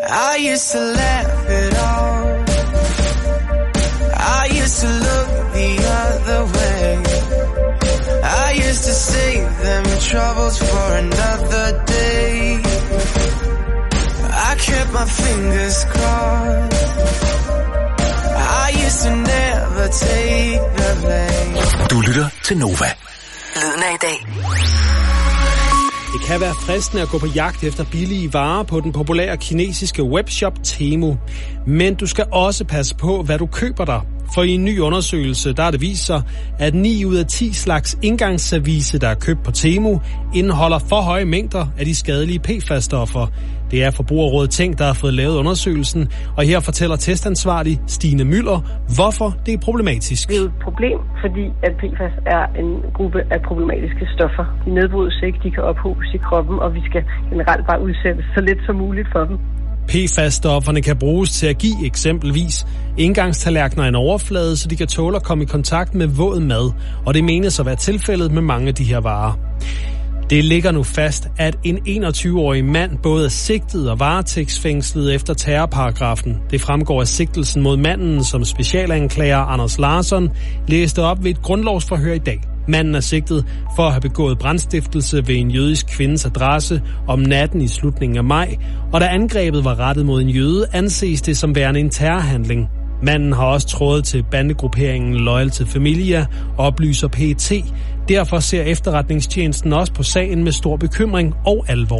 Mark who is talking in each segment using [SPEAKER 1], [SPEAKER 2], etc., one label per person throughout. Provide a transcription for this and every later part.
[SPEAKER 1] I used to laugh it off. I used to look the other way. I used to save them troubles for another day. I kept my fingers crossed. I used to never take the blame.
[SPEAKER 2] Du lytter til Nova.
[SPEAKER 3] Lyden af i dag.
[SPEAKER 4] Det kan være fristende at gå på jagt efter billige varer på den populære kinesiske webshop Temu. Men du skal også passe på, hvad du køber dig. For i en ny undersøgelse, der er det vist sig, at 9 ud af 10 slags indgangsservice, der er købt på Temu, indeholder for høje mængder af de skadelige PFAS-stoffer. Det er Forbrugerrådet Tænk, der har fået lavet undersøgelsen, og her fortæller testansvarlig Stine Møller, hvorfor det er problematisk.
[SPEAKER 5] Det er jo et problem, fordi at PFAS er en gruppe af problematiske stoffer. De nedbrydes ikke, de kan ophobes i kroppen, og vi skal generelt bare udsætte så lidt som muligt for dem.
[SPEAKER 4] PFAS-stofferne kan bruges til at give eksempelvis engangstallerkener en overflade, så de kan tåle at komme i kontakt med våd mad, og det menes at være tilfældet med mange af de her varer. Det ligger nu fast, at en 21-årig mand både er sigtet og varetægtsfængslet efter terrorparagrafen. Det fremgår af sigtelsen mod manden, som specialanklager Anders Larsson læste op ved et grundlovsforhør i dag. Manden er sigtet for at have begået brandstiftelse ved en jødisk kvindes adresse om natten i slutningen af maj, og da angrebet var rettet mod en jøde, anses det som værende en terrorhandling. Manden har også trådet til bandegrupperingen Loyal to Familia og oplyser PET. Derfor ser efterretningstjenesten også på sagen med stor bekymring og alvor.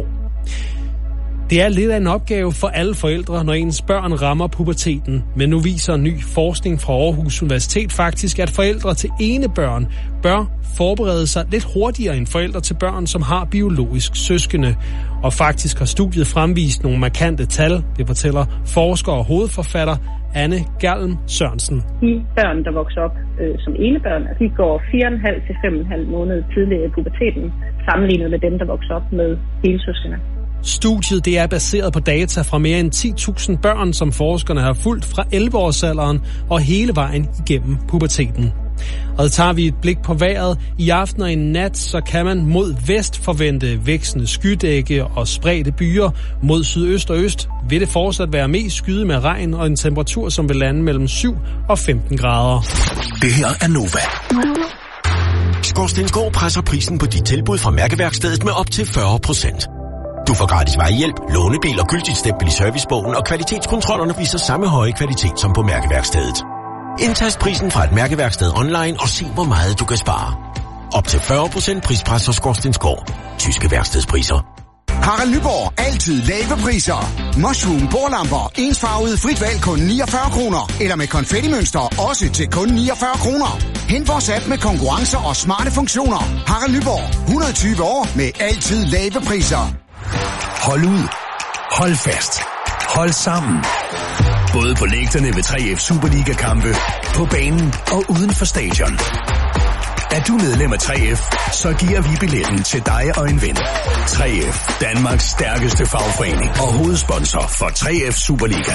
[SPEAKER 4] Det er lidt af en opgave for alle forældre, når ens børn rammer puberteten. Men nu viser ny forskning fra Aarhus Universitet faktisk, at forældre til enebørn bør forberede sig lidt hurtigere end forældre til børn, som har biologisk søskende. Og faktisk har studiet fremvist nogle markante tal, det fortæller forsker og hovedforfatter Anne Galm Sørensen.
[SPEAKER 5] De børn, der vokser op som enebørn, de går 4,5 til 5,5 måneder tidligere i puberteten, sammenlignet med dem, der vokser op med helsøskende.
[SPEAKER 4] Studiet det er baseret på data fra mere end 10.000 børn, som forskerne har fulgt fra 11-årsalderen og hele vejen igennem puberteten. Og tager vi et blik på vejret i aften og i nat, så kan man mod vest forvente vækstende skydække og spredte byer. Mod sydøst og øst vil det fortsat være mest skyde med regn og en temperatur, som vil lande mellem 7 og 15 grader.
[SPEAKER 2] Det her er Nova. Skorstensgård presser prisen på dit tilbud fra Mærkeværkstedet med op til 40%. Du får gratis vejhjælp, lånebil og gyldigt stempel i servicebogen, og kvalitetskontrollerne viser samme høje kvalitet som på Mærkeværkstedet. Indtast prisen fra et Mærkeværksted online og se, hvor meget du kan spare. Op til 40% prispres hos Skorstensgård. Tyske værkstedspriser.
[SPEAKER 6] Harald Nyborg. Altid lave priser. Mushroom bordlamper. Ensfarvet frit valg kun 49 kroner. Eller med konfettimønster også til kun 49 kroner. Hent vores app med konkurrencer og smarte funktioner. Harald Nyborg. 120 år med altid lave priser.
[SPEAKER 2] Hold ud. Hold fast. Hold sammen. Både på lægterne ved 3F Superliga-kampe, på banen og uden for stadion. Er du medlem af 3F, så giver vi billetten til dig og en ven. 3F, Danmarks stærkeste fagforening og hovedsponsor for 3F Superliga.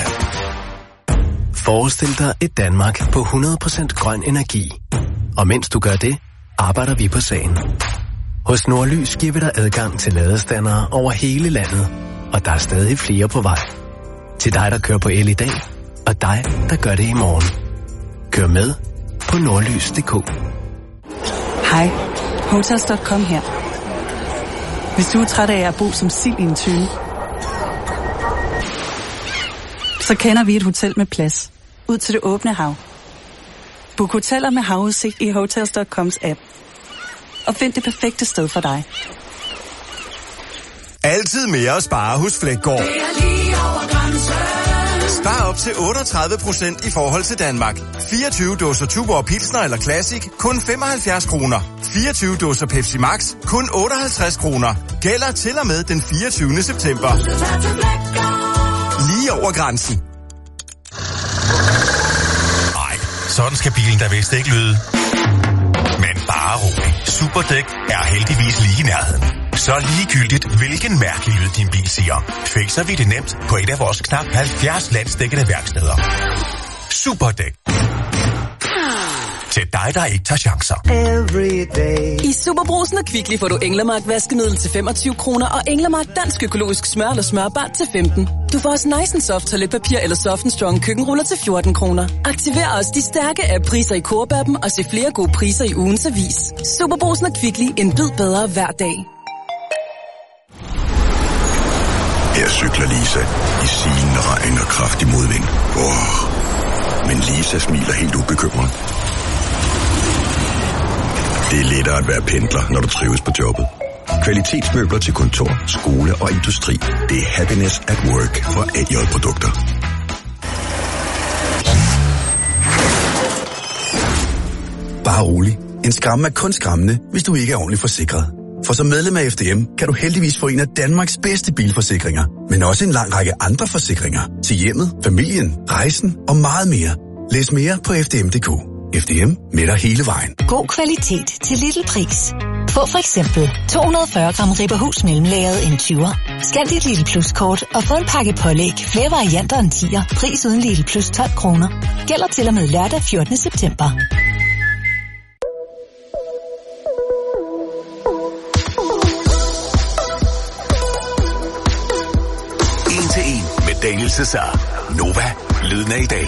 [SPEAKER 7] Forestil dig et Danmark på 100% grøn energi. Og mens du gør det, arbejder vi på sagen. Hos Nordlys giver vi dig adgang til ladestandere over hele landet, og der er stadig flere på vej. Til dig, der kører på el i dag, og dig, der gør det i morgen. Kør med på nordlys.dk.
[SPEAKER 3] Hej, Hotels.com her. Hvis du er træt af at bo som sild i en tønde, så kender vi et hotel med plads ud til det åbne hav. Book hoteller med havudsigt i Hotels.coms app. Og find det perfekte sted for dig.
[SPEAKER 8] Altid mere at spare hos Fleggaard. Spar op til 38% i forhold til Danmark. 24 dåser Tuborg Pilsner eller Classic, kun 75 kroner. 24 dåser Pepsi Max, kun 58 kroner. Gælder til og med den 24. september. Lige over grænsen.
[SPEAKER 9] Nej, sådan skal bilen da vist ikke lyde. Men bare rolig. Superdæk er heldigvis lige i nærheden. Så ligegyldigt, hvilken mærkelig lyd din bil siger, fikser vi det nemt på et af vores knap 70 landsdækkende værksteder. Superdæk. Til dig, der ikke tager chancer.
[SPEAKER 10] I Superbrugsen og Kvickly får du Englemark vaskemiddel til 25 kroner og Englemark dansk økologisk smør eller smørbart til 15. Du får også Nice Soft toiletpapir eller Soft Strong køkkenruller til 14 kroner. Aktiver også de stærke app-priser i Coop-appen og se flere gode priser i ugens avis. Superbrugsen og Kvickly, en bid bedre hver dag.
[SPEAKER 11] Her cykler Lisa i silende regn og kraftig modvind. Men Lisa smiler helt ubekymret. Det er lettere at være pendler, når du trives på jobbet. Kvalitetsmøbler til kontor, skole og industri. Det er happiness at work fra AJ Produkter. Bare rolig. En skramme er kun skræmmende, hvis du ikke er ordentligt forsikret. For som medlem af FDM kan du heldigvis få en af Danmarks bedste bilforsikringer, men også en lang række andre forsikringer til hjemmet, familien, rejsen og meget mere. Læs mere på fdm.dk. FDM med dig hele vejen.
[SPEAKER 12] God kvalitet til lille pris. Få for eksempel 240 gram ribberhus mellemlagret en 20'er. Scan dit Lidl Plus-kort og få en pakke pålæg, flere varianter end 10'er. Pris uden Lidl Plus 12 kroner. Gælder til og med lørdag 14. september.
[SPEAKER 2] Daniel Cesar. Nova. Lyden af i dag.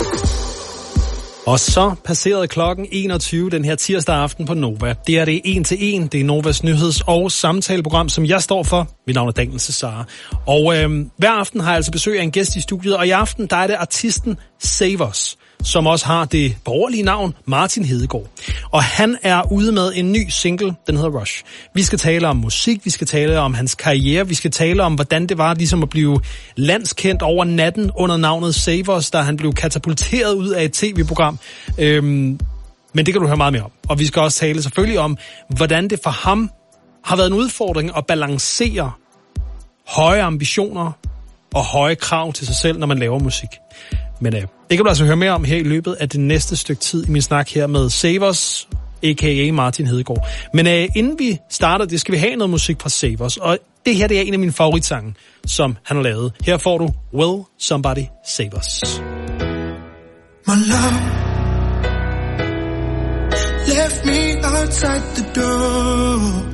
[SPEAKER 4] Og så passerede klokken 21 den her tirsdag aften på Nova. Det er det 1 til 1. Det er Novas nyheds- og samtaleprogram, som jeg står for. Mit navn er Daniel Cesar. Og hver aften har jeg altså besøg af en gæst i studiet. Og i aften, der er det artisten Savers, som også har det borgerlige navn Martin Hedegaard. Og han er ude med en ny single, den hedder Rush. Vi skal tale om musik, vi skal tale om hans karriere, vi skal tale om, hvordan det var ligesom at blive landskendt over natten under navnet Savers, da han blev katapulteret ud af et tv-program. Men det kan du høre meget mere om. Og vi skal også tale selvfølgelig om, hvordan det for ham har været en udfordring at balancere høje ambitioner og høje krav til sig selv, når man laver musik. Men det kan du altså høre mere om her i løbet af det næste stykke tid i min snak her med Savers, a.k.a. Martin Hedegaard. Men inden vi starter, det skal vi have noget musik fra Savers. Og det her, det er en af mine favoritsange, som han har lavet. Her får du Will Somebody Save Us.
[SPEAKER 1] My love left me outside the door.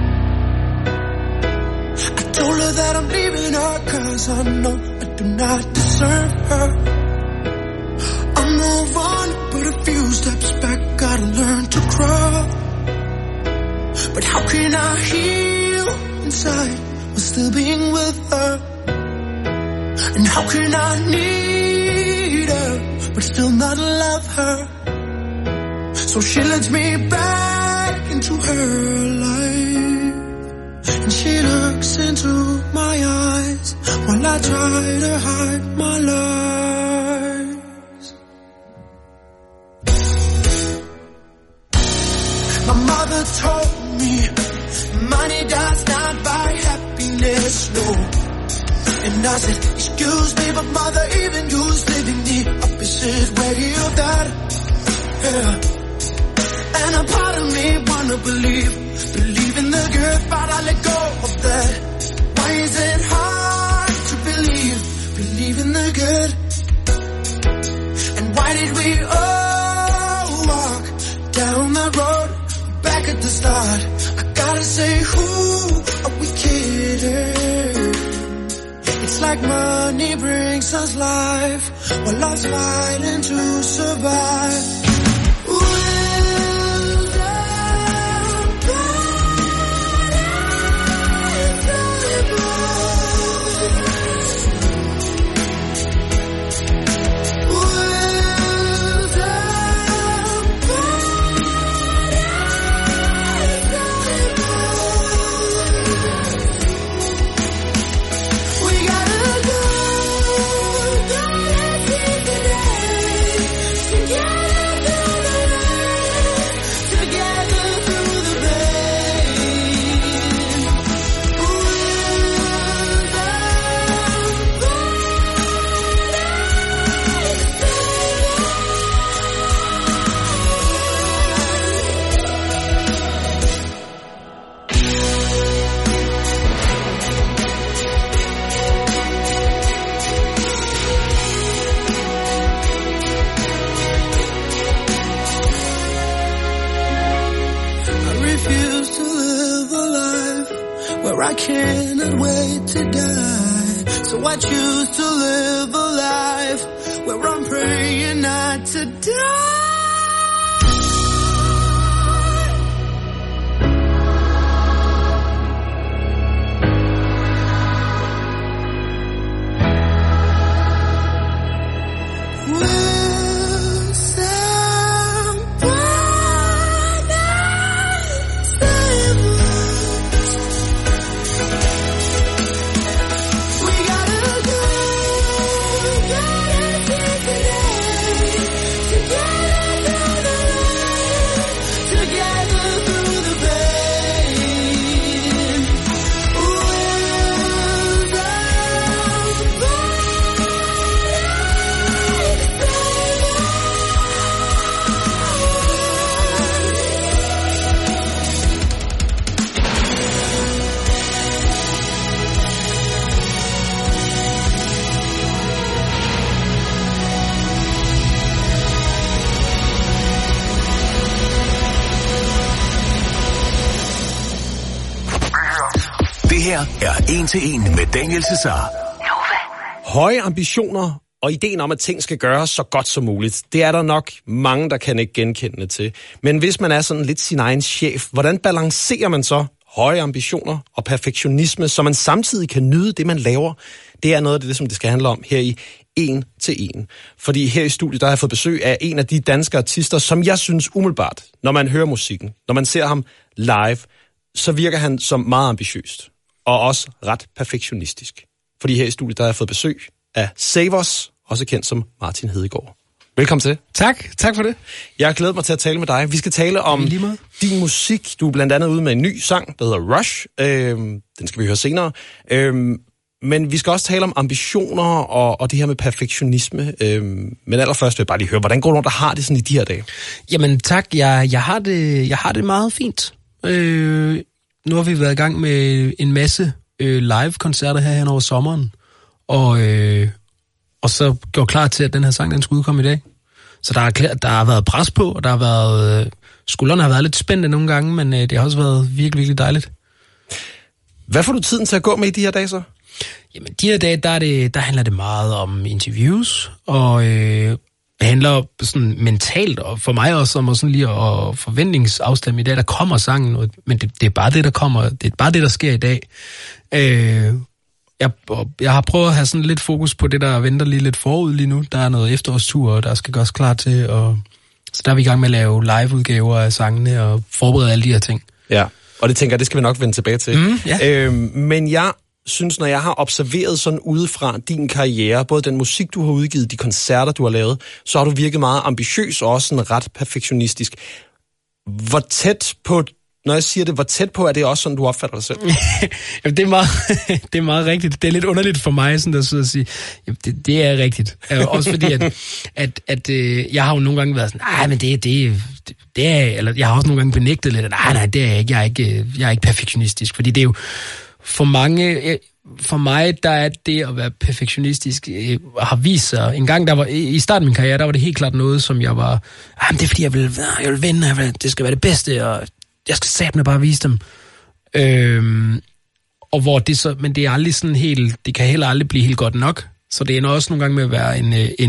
[SPEAKER 1] I told her that I'm leaving her 'cause I know I do not deserve her. I'll move on, but a few steps back, gotta learn to crawl. But how can I heal inside while still being with her? And how can I need her but still not love her? So she lets me back into her life, and she looks into my eyes while I try to hide my lies. My mother told me money does not buy happiness, no. And I said, excuse me, but mother, even you's living the opposite way of that. Yeah. And a part of me wanna believe in the good, but I let go of that. Why is it hard to believe in the good? And why did we all walk down that road back at the start? I gotta say, who are we kidding? It's like money brings us life, while love's fighting to survive. I cannot wait to die. So So I choose to live a life where I'm praying not to die.
[SPEAKER 2] Det her er 1-til-1 med Daniel Cesar.
[SPEAKER 4] Høje ambitioner og ideen om, at ting skal gøres så godt som muligt, det er der nok mange, der kan ikke genkende til. Men hvis man er sådan lidt sin egen chef, hvordan balancerer man så høje ambitioner og perfektionisme, så man samtidig kan nyde det, man laver? Det er noget af det, som det skal handle om her i 1-til-1. Fordi her i studiet, der har jeg fået besøg af en af de danske artister, som jeg synes umiddelbart, når man hører musikken, når man ser ham live, så virker han som meget ambitiøst. Og også ret perfektionistisk. Fordi her i studiet, der har jeg fået besøg af Savers, også kendt som Martin Hedegaard. Velkommen til.
[SPEAKER 13] Tak for det.
[SPEAKER 4] Jeg har glædet mig til at tale med dig. Vi skal tale om din musik. Du er blandt andet ude med en ny sang, der hedder Rush. Den skal vi høre senere. Men vi skal også tale om ambitioner og det her med perfektionisme. Men allerførst vil jeg bare lige høre, hvordan går det rundt, der har det sådan i de her dage?
[SPEAKER 13] Jamen tak, jeg har det meget fint. Nu har vi været i gang med en masse live-koncerter her over sommeren, og så går klar til, at den her sang, den skulle udkomme i dag. Så der har været pres på, og der har været skuldrene har været lidt spændte nogle gange, men det har også været virkelig, virkelig dejligt.
[SPEAKER 4] Hvad får du tiden til at gå med i de her dage så?
[SPEAKER 13] Jamen, de her dage, der handler det meget om interviews, og handler sådan mentalt, og for mig også om sådan lige at forventningsafstemme i dag, der kommer sangen noget, men det er bare det, der kommer, det er bare det, der sker i dag. Jeg har prøvet at have sådan lidt fokus på det, der venter lige lidt forud lige nu. Der er noget efterårstur, og der skal gøres klar til, og så der er vi i gang med at lave live-udgaver af sangene, og forberede alle de her ting.
[SPEAKER 4] Ja, og det tænker jeg, det skal vi nok vende tilbage til.
[SPEAKER 13] Ja.
[SPEAKER 4] Men jeg synes, når jeg har observeret sådan udefra din karriere, både den musik, du har udgivet, de koncerter, du har lavet, så har du virket meget ambitiøs og også sådan ret perfektionistisk. Hvor tæt på, når jeg siger det, hvor tæt på er det også sådan, du opfatter dig selv?
[SPEAKER 13] Jamen, det er meget rigtigt. Det er lidt underligt for mig sådan at sige, jamen, det er rigtigt. Også fordi, at jeg har jo nogle gange været sådan, nej, men det er, eller jeg har også nogle gange benægtet lidt, at nej, det er jeg ikke. Jeg er ikke perfektionistisk, fordi det er jo for mig, der er det at være perfektionistisk, har vist sig. En gang, der var i starten af min karriere, der var det helt klart noget, som jeg var, det er fordi, jeg vil vinde, det skal være det bedste, og jeg skal satme bare vise dem. Og hvor det så, men det er aldrig sådan helt, det kan heller aldrig blive helt godt nok. Så det ender også nogle gange med at være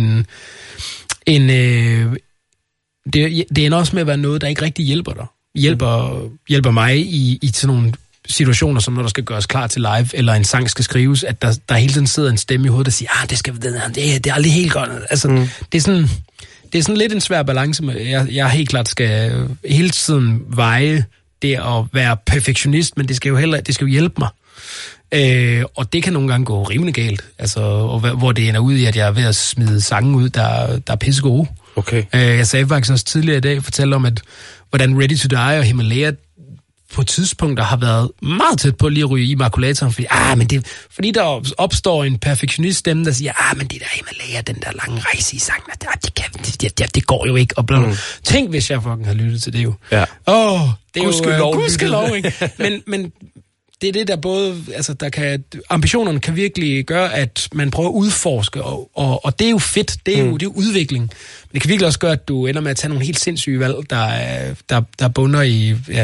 [SPEAKER 13] det ender også med at være noget, der ikke rigtig hjælper dig. Hjælper mig i sådan nogle situationer, som når der skal gøres klar til live, eller en sang skal skrives, at der hele tiden sidder en stemme i hovedet, der siger, det er aldrig helt godt. Altså, det er sådan lidt en svær balance med, jeg helt klart skal hele tiden veje det at være perfektionist, men det skal jo hjælpe mig. Og det kan nogle gange gå rimelig galt, altså, hvor det ender ud i, at jeg er ved at smide sange ud, der er pisse gode.
[SPEAKER 4] Okay.
[SPEAKER 13] Jeg sagde faktisk også tidligere i dag, fortalte om, at hvordan Ready to Die og Himalaya på tidspunkter har været meget tæt på lige at ryge i makulatoren, fordi der opstår en perfektionist-stemme, der siger, men det der Himalaya, den der lange rejse i sangen, det går jo ikke. Og tænk, hvis jeg fucking har lyttet til det jo.
[SPEAKER 4] Ja.
[SPEAKER 13] Det er jo gudskelov, ikke? Men det er det, der både, altså ambitionerne kan virkelig gøre, at man prøver at udforske, og det er jo fedt, det er jo udvikling. Men det kan virkelig også gøre, at du ender med at tage nogle helt sindssyge valg, der bunder i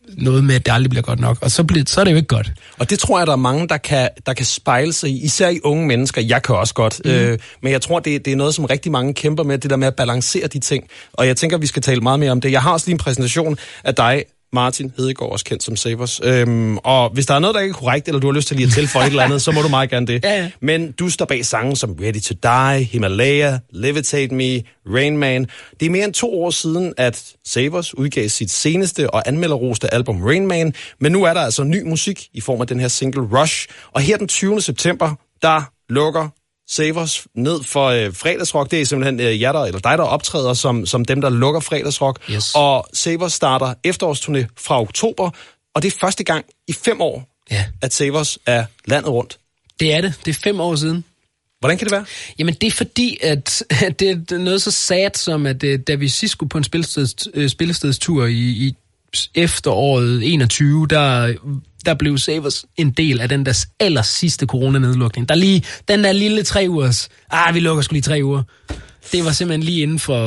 [SPEAKER 13] noget med, at det aldrig bliver godt nok. Og så er det jo ikke godt.
[SPEAKER 14] Og det tror jeg, der er mange, der kan spejle sig i, især i unge mennesker. Jeg kan også godt. Men jeg tror, det er noget, som rigtig mange kæmper med, det der med at balancere de ting. Og jeg tænker, vi skal tale meget mere om det. Jeg har også lige en præsentation af dig, Martin Hedegaard, også kendt som Savers. Og hvis der er noget, der ikke er korrekt, eller du har lyst til lige at tilføje et eller andet, så må du meget gerne det. Ja. Men du står bag sange som Ready to Die, Himalaya, Levitate Me, Rain Man. Det er mere end 2 år siden, at Savers udgav sit seneste og anmelderroste album Rain Man. Men nu er der altså ny musik i form af den her single Rush. Og her den 20. september, der lukker Savers ned for fredagsrock. Det er simpelthen jer eller dig, der optræder som dem, der lukker fredagsrock. Yes. Og Savers starter efterårsturné fra oktober, og det er første gang i 5 år, at Savers er landet rundt.
[SPEAKER 13] Det er det. Det er 5 år siden.
[SPEAKER 14] Hvordan kan det være? Jamen,
[SPEAKER 13] det er fordi, at det er noget så sad som, at da vi sidst skulle på en spillestedstur i efteråret 21, der blev Savers en del af den der aller sidste coronanedlukning. Den der lille 3 ugers, vi lukker sgu lige 3 uger. Det var simpelthen lige inden for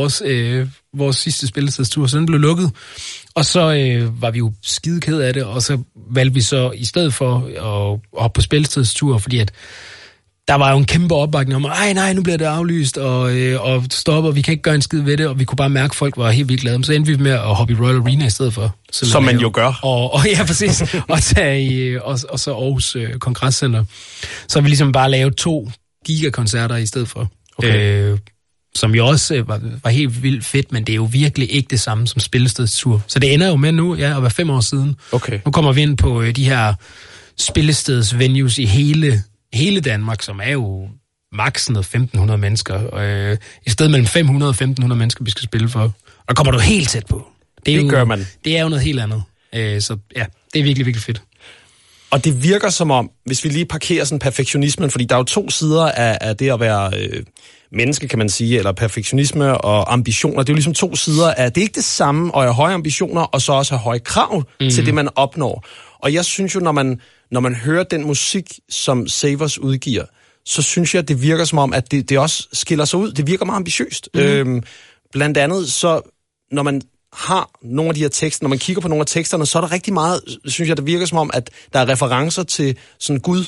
[SPEAKER 13] vores sidste spillestedstur, så den blev lukket. Og så var vi jo skide ked af det, og så valgte vi så i stedet for at hoppe på spillestedstur, fordi at der var jo en kæmpe opbakning om, nej, nu bliver det aflyst, og stopper, vi kan ikke gøre en skid ved det, og vi kunne bare mærke, at folk var helt vildt glade. Så endte vi med at hoppe i Royal Arena i stedet for.
[SPEAKER 14] Som man jo gør.
[SPEAKER 13] Og ja, præcis. Og tage og så Aarhus Kongresscenter. Så vi ligesom bare lavet 2 gigakoncerter i stedet for. Okay. Som jo også var helt vildt fedt, men det er jo virkelig ikke det samme som spillestedstur. Så det ender jo med nu, at være 5 år siden.
[SPEAKER 14] Okay.
[SPEAKER 13] Nu kommer vi ind på de her spillestedsvenues i hele Danmark, som er jo maksen 1.500 mennesker. I stedet mellem 500 og 1.500 mennesker, vi skal spille for. Og der kommer du helt tæt på.
[SPEAKER 14] Det gør man.
[SPEAKER 13] Det er jo noget helt andet. Så ja, det er virkelig, virkelig fedt.
[SPEAKER 14] Og det virker som om, hvis vi lige parkerer sådan perfektionismen, fordi der er jo 2 sider af det at være menneske, kan man sige, eller perfektionisme og ambitioner. Det er jo ligesom 2 sider af, det er ikke det samme at have høje ambitioner, og så også have høje krav til det, man opnår. Og jeg synes jo, når man hører den musik, som Savers udgiver, så synes jeg, det virker som om, at det også skiller sig ud. Det virker meget ambitiøst. Blandt andet, så når man har nogle af de her tekster, når man kigger på nogle af teksterne, så er der rigtig meget, synes jeg, det virker som om, at der er referencer til sådan Gud.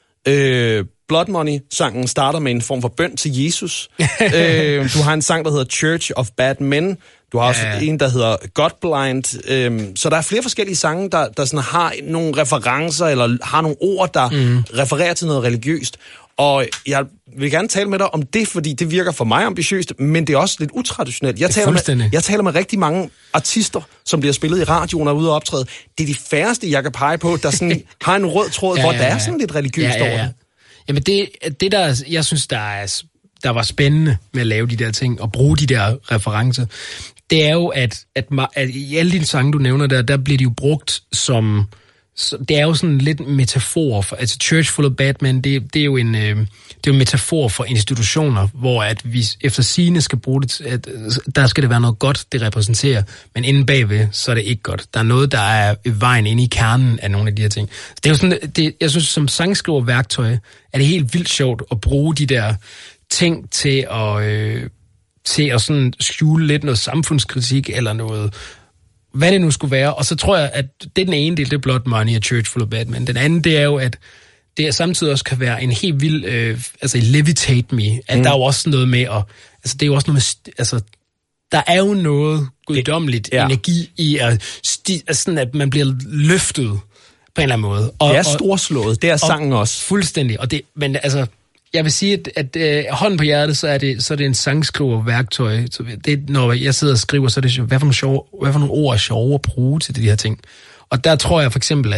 [SPEAKER 14] Blood Money-sangen starter med en form for bøn til Jesus. Du har en sang, der hedder Church of Bad Men. Du har også en, der hedder Godblind. Så der er flere forskellige sange, der sådan har nogle referencer, eller har nogle ord, der refererer til noget religiøst. Og jeg vil gerne tale med dig om det, fordi det virker for mig ambitiøst, men det er også lidt utraditionelt. Jeg taler med rigtig mange artister, som bliver spillet i radioen og ude og optræde. Det er de færreste, jeg kan pege på, der sådan har en rød tråd, hvor der er sådan lidt religiøst over det.
[SPEAKER 13] Jamen det der, jeg synes, der var spændende med at lave de der ting, og bruge de der referencer, det er jo, at i alle de sange, du nævner der bliver de jo brugt som... Det er jo sådan lidt metafor for, altså Church Full of Bad Men, det er jo en metafor for institutioner, hvor at vi efter sigende skal bruge det, at der skal det være noget godt, det repræsenterer, men inden bagved, så er det ikke godt. Der er noget, der er vejen inde i kernen af nogle af de her ting. Det er jo sådan, jeg synes, som sangskriverværktøj, er det helt vildt sjovt at bruge de der ting til at sådan skjule lidt noget samfundskritik, eller noget, hvad det nu skulle være. Og så tror jeg, at det er den ene del, det er Blood Money og Church Full of Bad Men. Den anden, det er jo, at det samtidig også kan være en helt vild, altså Levitate Me, at der er jo også noget med at, altså det er jo også noget med, altså der er jo noget guddommeligt energi i sådan at man bliver løftet på en eller anden måde.
[SPEAKER 14] Og, det er storslået, det er sangen også.
[SPEAKER 13] Fuldstændig, og det, men altså, jeg vil sige, at hånden på hjertet, så er det en sangskriverværktøj. Det, når jeg sidder og skriver, så er det hvad for nogle ord er sjove at bruge til de her ting. Og der tror jeg for eksempel,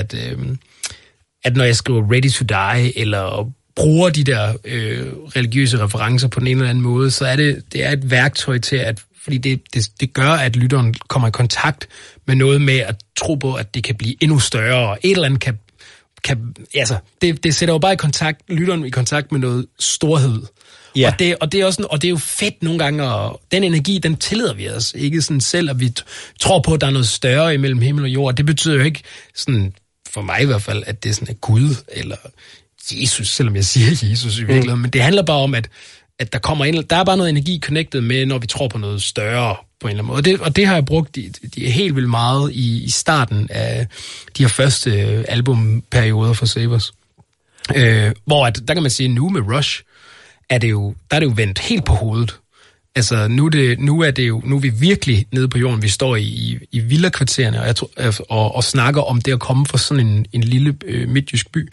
[SPEAKER 13] at når jeg skriver Ready to Die, eller bruger de der religiøse referencer på den ene eller anden måde, så er det er et værktøj til, at fordi det gør, at lytteren kommer i kontakt med noget med at tro på, at det kan blive endnu større, og et eller andet kan altså, det sætter jo bare lytteren i kontakt med noget storhed. Ja. Og det er også, og det er jo fedt nogle gange, og den energi, den tillader vi os ikke sådan selv, at vi tror på, at der er noget større imellem himmel og jord. Det betyder jo ikke sådan, for mig i hvert fald, at det er sådan Gud eller Jesus, selvom jeg siger Jesus i virkeligheden, men det handler bare om, at der kommer der er bare noget energi connected med, når vi tror på noget større på en eller anden måde. Og det har jeg brugt helt vildt meget i starten af de her første albumperioder for Savers. Hvor der kan man sige, nu med Rush, der er det jo vendt helt på hovedet. Altså, nu er vi virkelig nede på jorden. Vi står i villakvartererne og snakker om det at komme fra sådan en lille midtjysk by,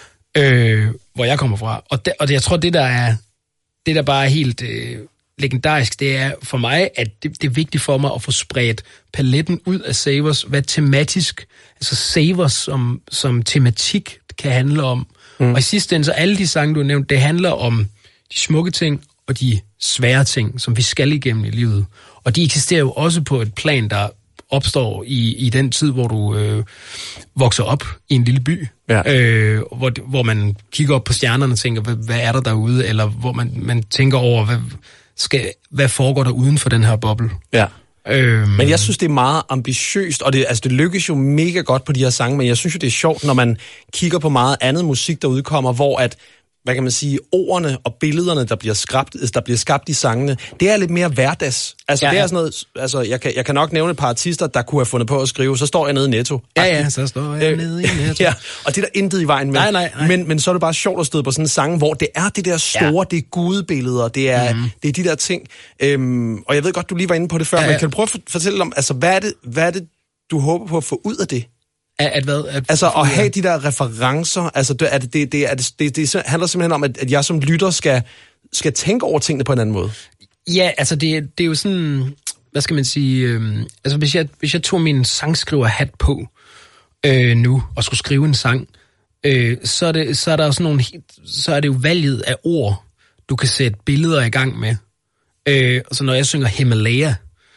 [SPEAKER 13] hvor jeg kommer fra. Og jeg tror, det der bare er helt legendarisk, det er for mig, at det er vigtigt for mig at få spredt paletten ud af Savers, hvad tematisk, altså Savers som tematik kan handle om. Og i sidste ende, så alle de sange, du har nævnt, det handler om de smukke ting og de svære ting, som vi skal igennem i livet. Og de eksisterer jo også på et plan, der opstår i den tid, hvor du vokser op i en lille by, hvor man kigger op på stjernerne og tænker, hvad er der derude? Eller hvor man tænker over, hvad foregår der uden for den her boble? Ja.
[SPEAKER 14] Men jeg synes, det er meget ambitiøst, og det lykkes jo mega godt på de her sange, men jeg synes jo, det er sjovt, når man kigger på meget andet musik, der udkommer, hvor at, hvad kan man sige, ordene og billederne, der bliver skabt i sangene, det er lidt mere hverdags. Altså, det er sådan noget, altså, jeg kan nok nævne et par artister, der kunne have fundet på at skrive, så står jeg nede i Netto.
[SPEAKER 13] Ja, så står jeg nede i Netto.
[SPEAKER 14] Ja, og det er der intet i vejen med. Nej. Men så er det bare sjovt at støde på sådan en sang, hvor det er det der store, det er gudebilleder, det er de der ting. Og jeg ved godt, du lige var inde på det før, men kan du prøve at fortælle om, altså, hvad er det, du håber på at få ud af det? Altså at have de der referencer, altså det handler simpelthen om, at jeg som lytter skal tænke over tingene på en anden måde.
[SPEAKER 13] Ja, altså det er jo sådan, hvad skal man sige, altså hvis jeg tog min sangskriverhat på nu og skulle skrive en sang, så er der sådan nogle, så er det jo valget af ord, du kan sætte billeder i gang med. Så når jeg synger Himalaya,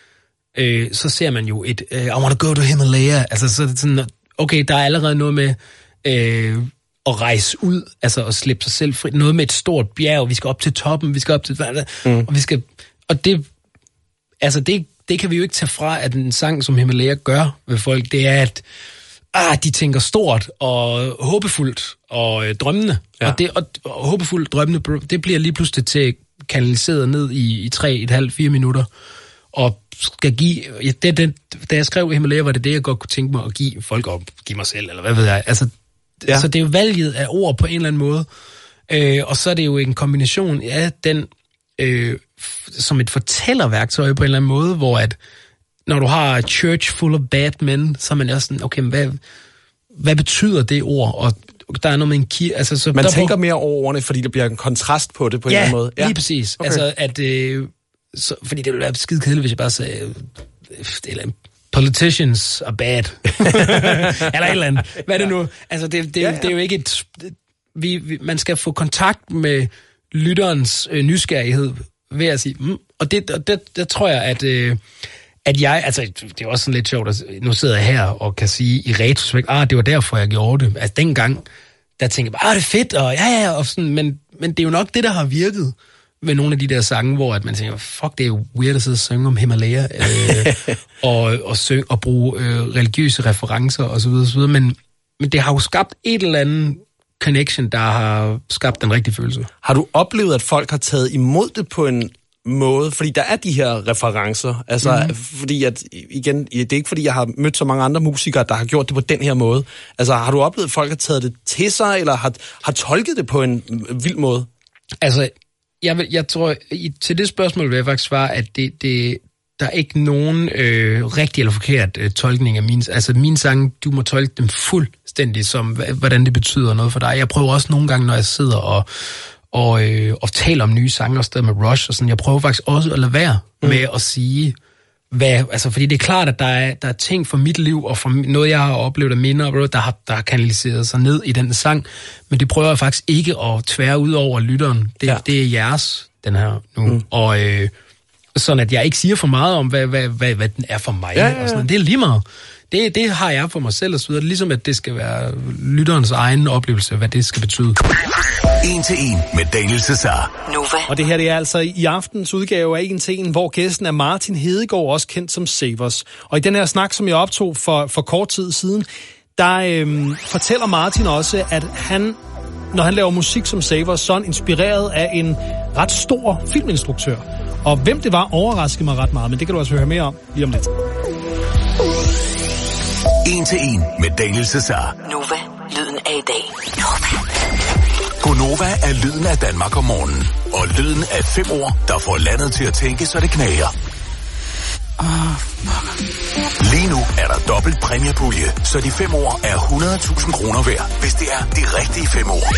[SPEAKER 13] så ser man jo et I wanna go to Himalaya, altså så er det sådan, okay, der er allerede noget med at rejse ud, altså at slippe sig selv fri. Noget med et stort bjerg, vi skal op til toppen, vi skal op til og vi skal, og det, altså det kan vi jo ikke tage fra, at en sang som Himalaya gør ved folk, det er, at de tænker stort og håbefuldt og drømmende. Ja. Og håbefuldt drømmende, det bliver lige pludselig til kanaliseret ned i 3,5-4 minutter, og skal give, da jeg skrev Himalaya, var det jeg godt kunne tænke mig at give folk, og give mig selv, eller hvad ved jeg. Altså, så det er jo valget af ord på en eller anden måde, og så er det jo en kombination af den, som et fortællerværktøj på en eller anden måde, hvor at, når du har a church full of bad men, så er man også sådan, okay, hvad betyder det ord? Og der er noget med en altså, så
[SPEAKER 14] man tænker mere over ordene, fordi der bliver en kontrast på det på en eller anden måde.
[SPEAKER 13] Ja, lige præcis. Okay. Altså, at fordi det ville være skide kedeligt, hvis jeg bare sagde, politicians are bad. Eller et eller andet. Hvad er det nu? Altså, det er jo ikke et... man skal få kontakt med lytterens nysgerrighed ved at sige... Og det tror jeg, at jeg... Altså, det er også sådan lidt sjovt, at nu sidder jeg her og kan sige i retrospekt, det var derfor, jeg gjorde det. Altså, dengang, der tænkte jeg bare, det er fedt, og ja, og sådan, men det er jo nok det, der har virket med nogle af de der sange, hvor at man tænker, fuck, det er jo weird at sidde og synge om Himalaya, og bruge religiøse referencer, og så videre, men det har jo skabt et eller andet connection, der har skabt den rigtige følelse.
[SPEAKER 14] Har du oplevet, at folk har taget imod det på en måde, fordi der er de her referencer, altså, fordi at, igen, det er ikke fordi, jeg har mødt så mange andre musikere, der har gjort det på den her måde. Altså, har du oplevet, at folk har taget det til sig, eller har tolket det på en vild måde?
[SPEAKER 13] Altså, jeg tror, til det spørgsmål vil jeg faktisk svare, at der er ikke nogen rigtig eller forkert tolkning af mine sange. Du må tolke dem fuldstændig som, hvordan det betyder noget for dig. Jeg prøver også nogle gange, når jeg sidder og taler om nye sange, og med Rush og sådan, jeg prøver faktisk også at lade være med at sige, fordi det er klart, at der er ting fra mit liv, og fra noget, jeg har oplevet af minder, der har kanaliseret sig ned i den sang, men det prøver jeg faktisk ikke at tvære ud over lytteren. Det er jeres, den her nu. Og sådan, at jeg ikke siger for meget om, hvad den er for mig. Og sådan. Det er lige meget. Det har jeg for mig selv og så videre. Ligesom at det skal være lytterens egen oplevelse, hvad det skal betyde.
[SPEAKER 2] 1 til 1 med Daniel Cesar.
[SPEAKER 4] Nova. Og det her det er altså i aftens udgave af 1 til 1, hvor gæsten er Martin Hedegaard, også kendt som Savers. Og i den her snak, som jeg optog for kort tid siden, der fortæller Martin også, at han når han laver musik som Save Our Son, inspireret af en ret stor filminstruktør. Og hvem det var, overraskede mig ret meget, men det kan du også høre mere om lige om lidt.
[SPEAKER 2] 1 til 1 med Daniel Cesar.
[SPEAKER 12] Nova, lyden af i dag.
[SPEAKER 2] Gonova er lyden af Danmark om morgenen. Og lyden af 5 ord, der får landet til at tænke, så det knager. Lige nu er der dobbelt præmiepulje, så de 5 ord er 100.000 kroner værd, hvis det er de rigtige 5 ord.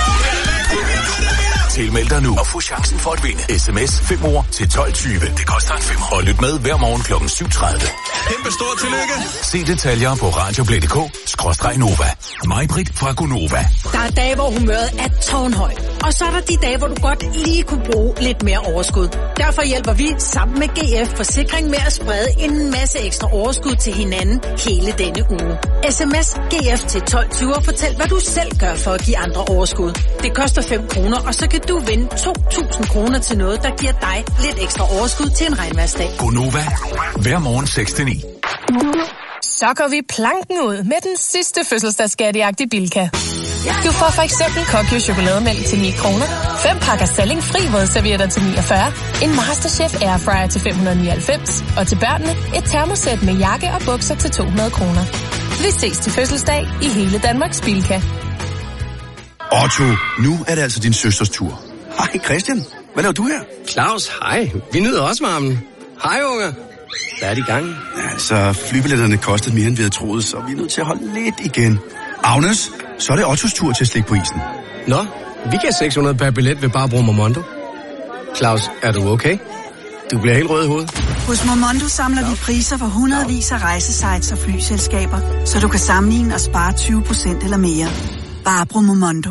[SPEAKER 2] Tilmeld dig nu og få chancen for at vinde. SMS 5 ord til 12.20. Det koster en 5. Og lyt med hver morgen kl. 7.30.
[SPEAKER 9] Kæmpe stort tillykke.
[SPEAKER 2] Se detaljer på radioplay.dk/Nova. Mig-Britt fra Gonova.
[SPEAKER 15] Der er dage, hvor humøret er tårnhøjt. Og så er der de dage, hvor du godt lige kunne bruge lidt mere overskud. Derfor hjælper vi sammen med GF Forsikring med at sprede en masse ekstra overskud til hinanden hele denne uge. SMS GF til 12.20 og fortæl, hvad du selv gør for at give andre overskud. Det koster 5 kroner, og så kan du vinde 2.000 kroner til noget, der giver dig lidt ekstra overskud til en regnværsdag.
[SPEAKER 2] Gonova. Hver morgen 6-9.
[SPEAKER 16] Så går vi planken ud med den sidste fødselsdagsskatteagtige i Bilka. Du får for eksempel Kokyo chokolademælk til 9 kroner, 5 pakker Salling fri vådservietter til 49, en Masterchef Airfryer til 599, og til børnene et termosæt med jakke og bukser til 200 kroner. Vi ses til fødselsdag i hele Danmarks Bilka.
[SPEAKER 11] Otto, nu er det altså din søsters tur. Hej Christian, hvad laver du her?
[SPEAKER 17] Claus, hej. Vi nyder også varmen. Hej unger. Hvad er det i gang?
[SPEAKER 11] Ja, altså, flybilletterne kostede mere, end vi havde troet, så vi er nødt til at holde lidt igen. Agnes, så er det Ottos tur til at slikke på isen.
[SPEAKER 17] Nå, vi kan 600 per billet ved bare at bruge Momondo. Claus, er du okay? Du bliver helt rød i hovedet.
[SPEAKER 3] Hos Momondo samler vi priser for hundredvis af rejsesites og flyselskaber, så du kan sammenligne og spare 20% eller mere. Bare brug Momondo.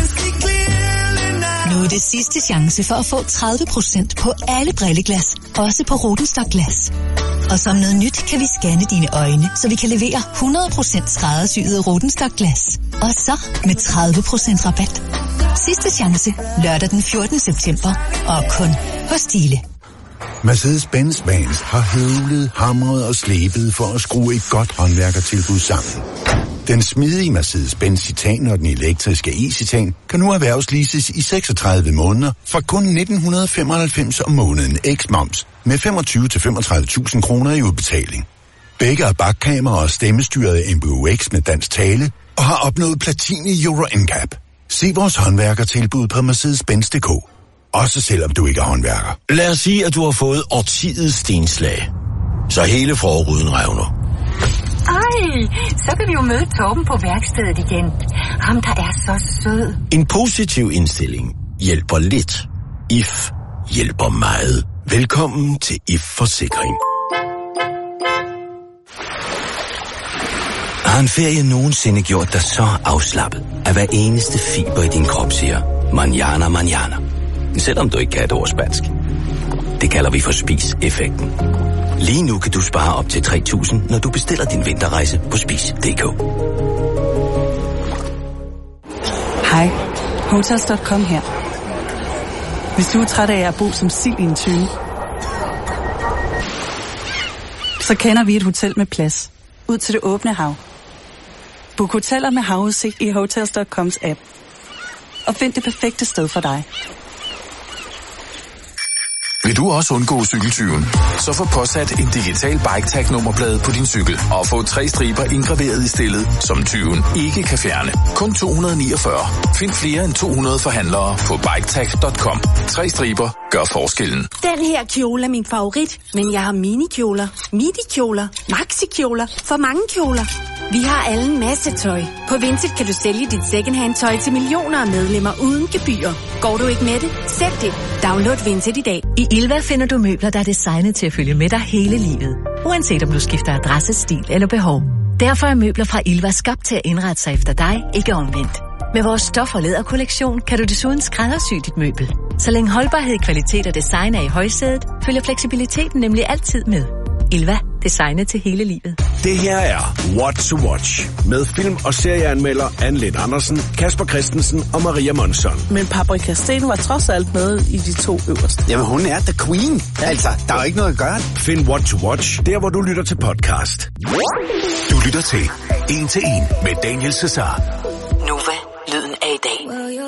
[SPEAKER 12] Nu er det sidste chance for at få 30% på alle brilleglas, også på Rodenstock Glas. Og som noget nyt kan vi scanne dine øjne, så vi kan levere 100% skræddersyede Rodenstock Glas. Og så med 30% rabat. Sidste chance lørdag den 14. september, og kun hos Stihle.
[SPEAKER 18] Mercedes-Benz Vans har høvlet, hamret og slebet for at skrue et godt håndværkertilbud sammen. Den smidige Mercedes-Benz Citan og den elektriske e-Citan kan nu erhvervsleases i 36 måneder for kun 1.995 om måneden eks-moms med 25-35.000 kroner i udbetaling. Begge er bakkamera og stemmestyret MBUX med dansk tale og har opnået platin i Euro NCAP. Se vores håndværkertilbud på Mercedes-Benz.dk. Også selvom du ikke er håndværker.
[SPEAKER 19] Lad os sige, at du har fået årtidets stenslag. Så hele forruden revner.
[SPEAKER 20] Ej, så kan vi jo møde Torben på værkstedet igen. Ham, der er så sød.
[SPEAKER 19] En positiv indstilling hjælper lidt. IF hjælper meget. Velkommen til IF Forsikring.
[SPEAKER 21] Har en ferie nogensinde gjort dig så afslappet, at hver eneste fiber i din krop siger, manjana, manjana. Selvom du ikke kan et ord spansk. Det kalder vi for spis-effekten. Lige nu kan du spare op til 3.000, når du bestiller din vinterrejse på spis.dk.
[SPEAKER 3] Hej, Hotels.com her. Hvis du er træt af at bo som sild i en tønde, så kender vi et hotel med plads ud til det åbne hav. Book hoteller med havudsigt i Hotels.coms app. Og find det perfekte sted for dig.
[SPEAKER 2] Vil du også undgå cykeltyven? Så få påsat en digital bike-tag-nummerplade på din cykel og få 3 striber indgraveret i stillet, som tyven ikke kan fjerne. Kun 249. Find flere end 200 forhandlere på biketag.com. 3 striber gør forskellen.
[SPEAKER 15] Den her kjole er min favorit, men jeg har minikjoler, midikjoler, maxikjoler, for mange kjoler. Vi har alle en masse tøj. På Vinted kan du sælge dit secondhand-tøj til millioner af medlemmer uden gebyr. Går du ikke med det? Sælg det. Download Vinted i dag.
[SPEAKER 12] I Ilva finder du møbler, der er designet til at følge med dig hele livet. Uanset om du skifter adresse, stil eller behov. Derfor er møbler fra Ilva skabt til at indrette sig efter dig, ikke omvendt. Med vores stof- og læderkollektion kan du desuden skræddersy dit møbel. Så længe holdbarhed, kvalitet og design er i højsædet, følger fleksibiliteten nemlig altid med. Ilva. Designet til hele livet.
[SPEAKER 22] Det her er What to Watch med film- og serieanmelder Anne Lind Andersen, Kasper Christensen og Maria Monson.
[SPEAKER 23] Men Paprika Steen var trods alt med i de 2 øverste.
[SPEAKER 22] Jamen hun er the queen. Ja. Altså, der er jo ikke noget at gøre. Find What to Watch der, hvor du lytter til podcast.
[SPEAKER 2] Du lytter til 1 til 1 med Daniel Cesar.
[SPEAKER 12] Nova, lyden af i dag.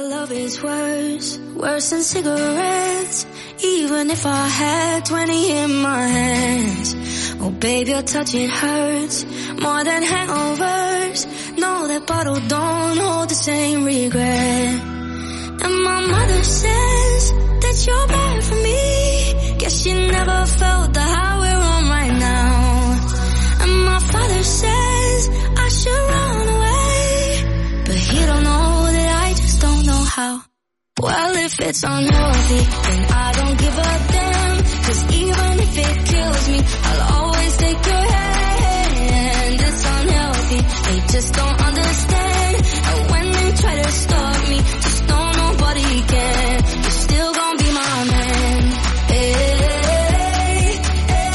[SPEAKER 5] gets worse than cigarettes. Even if I had 20 in my hands. Oh baby, your touch, it hurts more than hangovers. No, that bottle don't hold the same regret. And my mother says that you're bad for me. Guess she never felt the high we're on right now. And my father says I should run away, but he don't know that I just don't know how. Well, if it's unhealthy, then I don't give a damn. 'Cause even if it kills me, I'll always take your hand. It's unhealthy, they just don't understand. And when they try to stop me, just know nobody can. You're still gonna be my man. Hey, hey,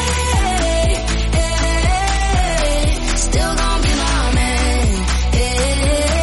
[SPEAKER 5] hey, still gonna be my man. Hey,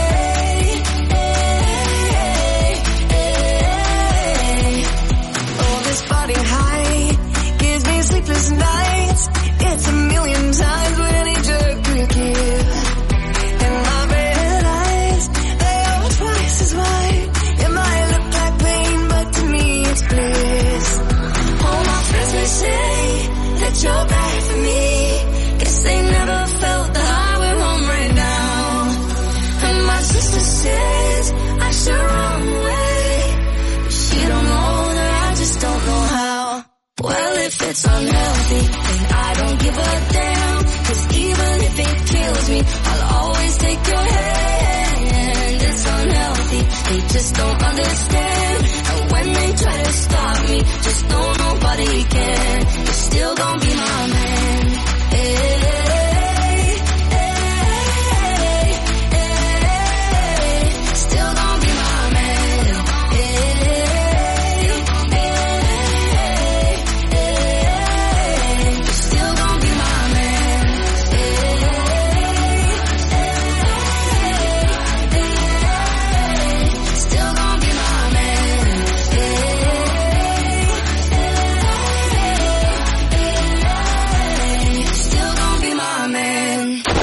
[SPEAKER 5] hey, oh, this body high gives me sleepless nights. It's a million times what any jerk could give. And my red eyes, they are twice as wide. It might look like pain, but to me it's bliss. All my friends may say that you're bad for me. Guess they never felt the high we're on right now. And my sister says I should run away, but she don't know that I just don't know how. Well, if it's unhealthy, then I don't give a damn. 'Cause even if it kills me, I'll always take your hand. It's unhealthy, they just don't understand. And when they try to stop me, just know nobody can. You're still gonna be my man. Hey, hey, hey, still gonna be my man. Hey, still gonna be my man. Still gonna be my man. Still gonna be my man.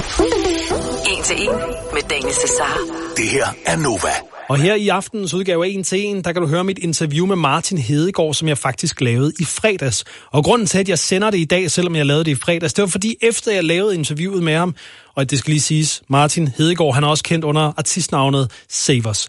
[SPEAKER 6] En til en med Daniel Cesar.
[SPEAKER 2] Det her er Nova.
[SPEAKER 4] Og her i aftenens udgave af 1 til 1, der kan du høre mit interview med Martin Hedegaard, som jeg faktisk lavede i fredags. Og grunden til, at jeg sender det i dag, selvom jeg lavede det i fredags, det var fordi, efter jeg lavede interviewet med ham, og det skal lige siges, Martin Hedegaard, han er også kendt under artistnavnet Savers.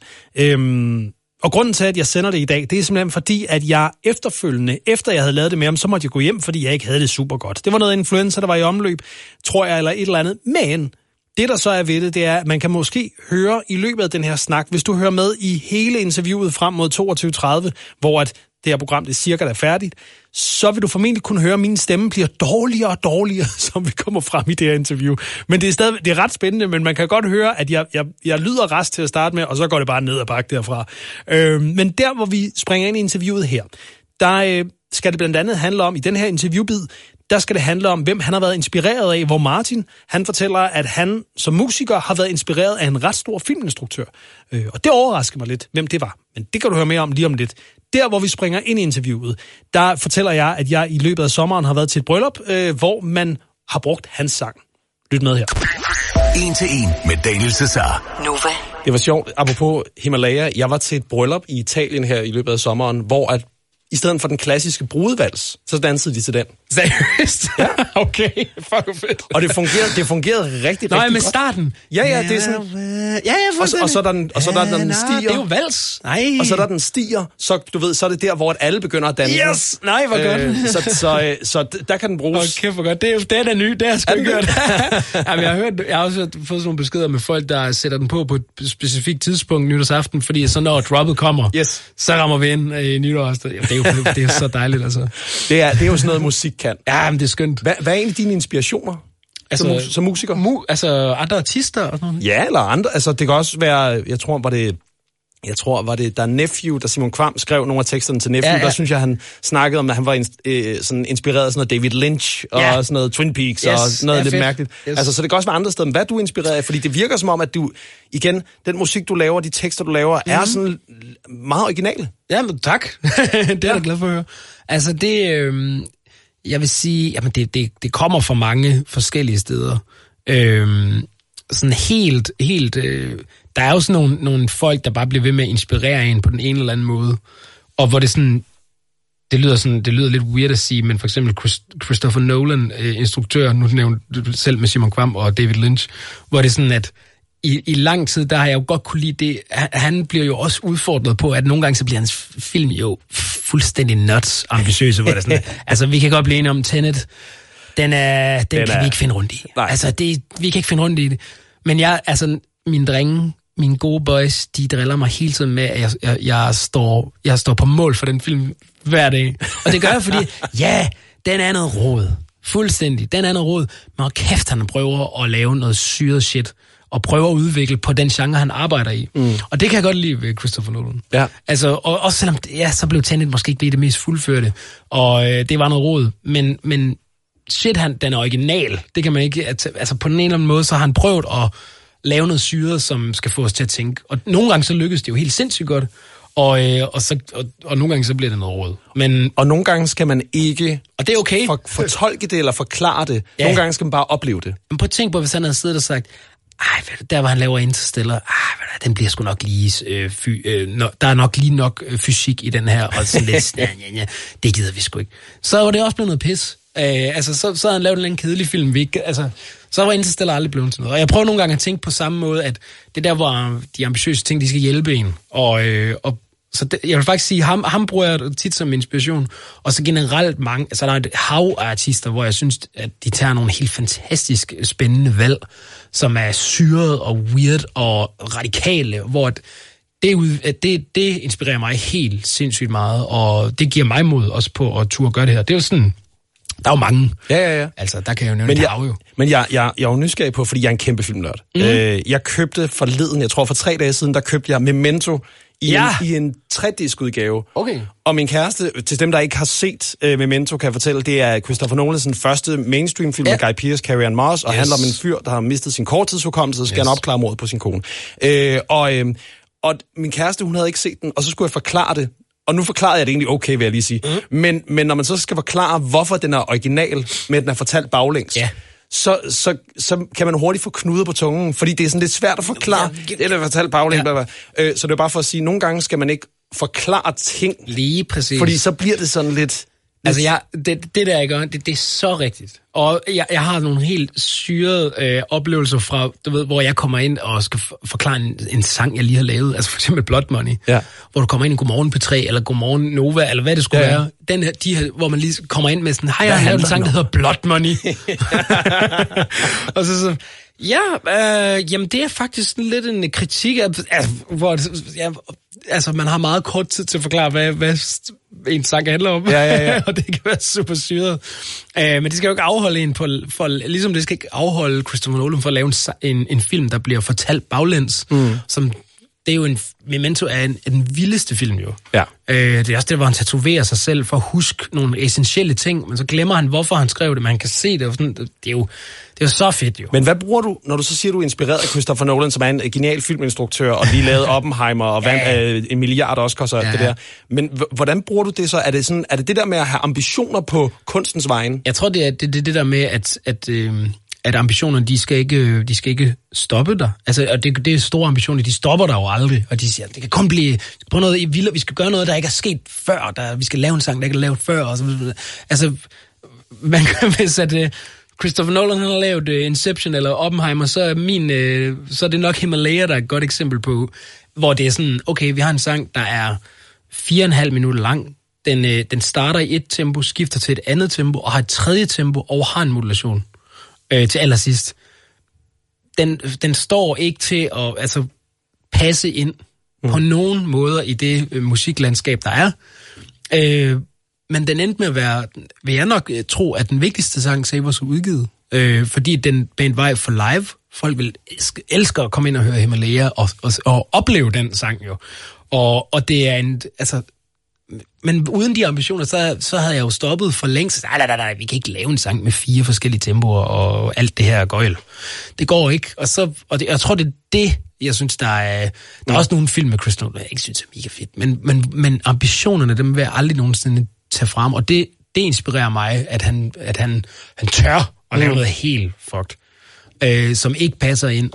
[SPEAKER 4] Og grunden til, at jeg sender det i dag, det er simpelthen fordi, at jeg efterfølgende, efter jeg havde lavet det med ham, så måtte jeg gå hjem, fordi jeg ikke havde det super godt. Det var noget influenza, der var i omløb, tror jeg, eller et eller andet. Men det, der så er ved det, det er, at man kan måske høre i løbet af den her snak, hvis du hører med i hele interviewet frem mod 22:30, hvor at det her program det cirka er færdigt, så vil du formentlig kunne høre, at min stemme bliver dårligere og dårligere, som vi kommer frem i det her interview. Men det er ret spændende, men man kan godt høre, at jeg lyder rest til at starte med, og så går det bare ned ad bakke derfra. Men der, hvor vi springer ind i interviewet her, der skal det blandt andet handle om, i den her interviewbid, der skal det handle om, hvem han har været inspireret af, hvor Martin, han fortæller, at han som musiker har været inspireret af en ret stor filminstruktør. Og det overrasker mig lidt, hvem det var. Men det kan du høre mere om lige om lidt. Der, hvor vi springer ind i interviewet, der fortæller jeg, at jeg i løbet af sommeren har været til et bryllup, hvor man har brugt hans sang. Lyt med her.
[SPEAKER 2] 1 til 1 med Daniel Cesar.
[SPEAKER 6] Nova.
[SPEAKER 14] Det var sjovt, apropos Himalaya. Jeg var til et bryllup i Italien her i løbet af sommeren, hvor at i stedet for den klassiske brudevals, så dansede de til den.
[SPEAKER 13] Seriøst?
[SPEAKER 14] Ja.
[SPEAKER 13] Okay, fuck fedt.
[SPEAKER 14] Og det fungerede rigtig
[SPEAKER 13] med
[SPEAKER 14] godt.
[SPEAKER 13] Starten.
[SPEAKER 14] Ja, det er sådan.
[SPEAKER 13] Ja,
[SPEAKER 14] og så er der den stiger.
[SPEAKER 13] Det er jo vals. Nej.
[SPEAKER 14] Og så der den stiger, så du ved, så er det der, hvor alle begynder at danse.
[SPEAKER 13] Yes! Nej, hvor godt.
[SPEAKER 14] Så der kan den bruges.
[SPEAKER 13] Okay, hvor godt. Det er ny, det har jeg sgu ikke hørt. Jamen, jeg har også fået sådan nogle beskeder med folk, der sætter den på et specifikt tidspunkt nytårsaften, fordi så når droppet kommer, så rammer vi ind i nytårsaften. Det er så dejligt, altså.
[SPEAKER 14] Det er jo sådan noget, musik kan.
[SPEAKER 13] Ja, men det er skønt.
[SPEAKER 14] Hvad er egentlig dine inspirationer som musiker?
[SPEAKER 13] Altså andre artister og sådan noget?
[SPEAKER 14] Ja, eller andre. Altså, det kan også være, jeg tror, var det, der Nephew, der Simon Kvam skrev nogle af teksterne til Nephew, der synes jeg, han snakkede om, at han var sådan inspireret af sådan noget David Lynch, og sådan noget Twin Peaks, og sådan noget lidt mærkeligt. Yes. Altså, så det kan også være andre steder, men hvad er du inspireret af? Fordi det virker som om, at du, igen, den musik, du laver, de tekster, du laver, er sådan meget originale.
[SPEAKER 13] Ja, men tak. Det er jeg glad for at høre. Altså, jeg vil sige, jamen det kommer fra mange forskellige steder. sådan helt der er jo sådan nogle folk, der bare bliver ved med at inspirere en på den ene eller anden måde, og hvor det sådan, det lyder lidt weird at sige, men for eksempel Christopher Nolan, instruktør, nu nævnte du selv med Simon Kvam og David Lynch, hvor det sådan, at i lang tid, der har jeg jo godt kunne lide det. Han bliver jo også udfordret på, at nogle gange så bliver hans film jo fuldstændig nuts ambitiøse, hvor det sådan, altså vi kan godt blive enige om Tenet, den kan vi ikke finde rundt i. Nej. Altså vi kan ikke finde rundt i det. Men mine drenge, mine gode boys, de driller mig hele tiden med, at jeg står på mål for den film hver dag. Og det gør jeg, fordi den er noget rod. Fuldstændig. Den er noget rod. Men kæft, han prøver at lave noget syret shit, og prøver at udvikle på den genre, han arbejder i. Og det kan jeg godt lide ved Christopher Nolan. Ja. Altså, og også selvom, så blev Tenet måske ikke det mest fuldførte, og det var noget rod, men shit, den er original. Det kan man ikke, altså på den ene eller anden måde, så har han prøvet at lave noget syret, som skal få os til at tænke. Og nogle gange så lykkes det jo helt sindssygt godt, og nogle gange så bliver det noget råd.
[SPEAKER 14] Og nogle gange skal man ikke
[SPEAKER 13] og det er okay.
[SPEAKER 14] fortolke det eller forklare det. Ja. Nogle gange skal man bare opleve det.
[SPEAKER 13] Men prøv at tænke på, hvis han havde siddet og sagt, der hvor han laver Interstellar, den bliver sgu nok lige, der er nok lige nok fysik i den her, og sådan lidt, det gider vi sgu ikke. Så var det også blevet noget pis. Så havde han lavet en kedelig film, så var Interstellar aldrig blevet til noget. Og jeg prøver nogle gange at tænke på samme måde, at det der, hvor de ambitiøse ting, de skal hjælpe en. Jeg vil faktisk sige, ham bruger jeg tit som inspiration. Og så generelt mange, der er et hav af artister, hvor jeg synes, at de tager nogle helt fantastisk spændende valg, som er syret og weird og radikale, hvor det inspirerer mig helt sindssygt meget, og det giver mig mod også på at turde gøre det her. Det er jo sådan, der er jo mange.
[SPEAKER 14] Ja.
[SPEAKER 13] Altså, der kan jeg jo nævne det jo.
[SPEAKER 14] Men jeg er jo nysgerrig på, fordi jeg er en kæmpe filmnørd. Jeg købte forleden, jeg tror for 3 dage siden, der købte jeg Memento i en 3-disk-udgave.
[SPEAKER 13] Okay.
[SPEAKER 14] Og min kæreste, til dem, der ikke har set Memento, kan jeg fortælle, det er Christopher Nolans første mainstream-film med Guy Pearce, Carrie-Anne Moss, og handler om en fyr, der har mistet sin korttidshukommelse, og skal han opklare mordet på sin kone. Og min kæreste, hun havde ikke set den, og så skulle jeg forklare det. Og nu forklarede jeg det egentlig okay, vil jeg lige sige. Men når man så skal forklare, hvorfor den er original, men den er fortalt baglæns, så kan man hurtigt få knuder på tungen, fordi det er sådan lidt svært at forklare. Det er fortalt baglæns. Så det er bare for at sige, nogle gange skal man ikke forklare ting.
[SPEAKER 13] Lige præcis.
[SPEAKER 14] Fordi så bliver det sådan lidt...
[SPEAKER 13] Altså, det der, jeg gør, det er så rigtigt. Og jeg har nogle helt syrede oplevelser fra, du ved, hvor jeg kommer ind og skal forklare en sang, jeg lige har lavet. Altså for eksempel Blood Money. Ja. Hvor du kommer ind i Godmorgen P3, eller Godmorgen Nova, eller hvad det skulle være. Den her, hvor man lige kommer ind med sådan, jeg har lavet en sang, der hedder Blood Money. Og så jamen det er faktisk lidt en kritik af, hvor man har meget kort tid til at forklare, hvad en sang handler om. Ja. Og det kan være super syret. Men det skal jo ikke afholde en ligesom det skal ikke afholde Christopher Nolan for at lave en film, der bliver fortalt baglæns, som det er jo Memento er den vildeste film jo. Ja. Det er også det, hvor han tatoverer sig selv for at huske nogle essentielle ting, men så glemmer han, hvorfor han skrev det, man kan se det. Det er jo så fedt jo.
[SPEAKER 14] Men hvad bruger du, når du så siger, du er inspireret af Christopher Nolan, som er en genial filminstruktør, og lige lavede Oppenheimer, og vandt 1 milliard Oscars og det der. Men hvordan bruger du det så? Er det der med at have ambitioner på kunstens vegne?
[SPEAKER 13] Jeg tror, det er det der med, at ambitionerne, de skal ikke stoppe dig. Altså, og det er store ambitioner, de stopper dig jo aldrig. Og de siger, det kan kun blive på noget vildt, vi skal gøre noget, der ikke er sket før. Vi skal lave en sang, der ikke er lavet før. Og så, altså, man kan hvis at Christopher Nolan har lavet Inception eller Oppenheimer, så er det nok Himalaya, der er et godt eksempel på, hvor det er sådan, okay, vi har en sang, der er 4,5 minutter lang. Den starter i et tempo, skifter til et andet tempo, og har et tredje tempo, og har en modulation. Til allersidst. Den står ikke til at passe ind på nogen måder i det musiklandskab, der er. Men den endte med at være, vil jeg nok tro, at den vigtigste sang Save was udgivet. Fordi den banede vej for live. Folk vil elske at komme ind og høre Himalaya og opleve den sang jo. Og det er men uden de ambitioner, så havde jeg jo stoppet for længst. Nej, vi kan ikke lave en sang med 4 forskellige tempoer og alt det her gøjl. Det går ikke. Jeg tror, det er det, jeg synes, der er også nogle film med Chris Nolan, jeg ikke synes er mega fedt. Men ambitionerne, dem vil jeg aldrig nogensinde tage frem. Og det inspirerer mig, at han tør at lave noget helt fucked. som ikke passer ind.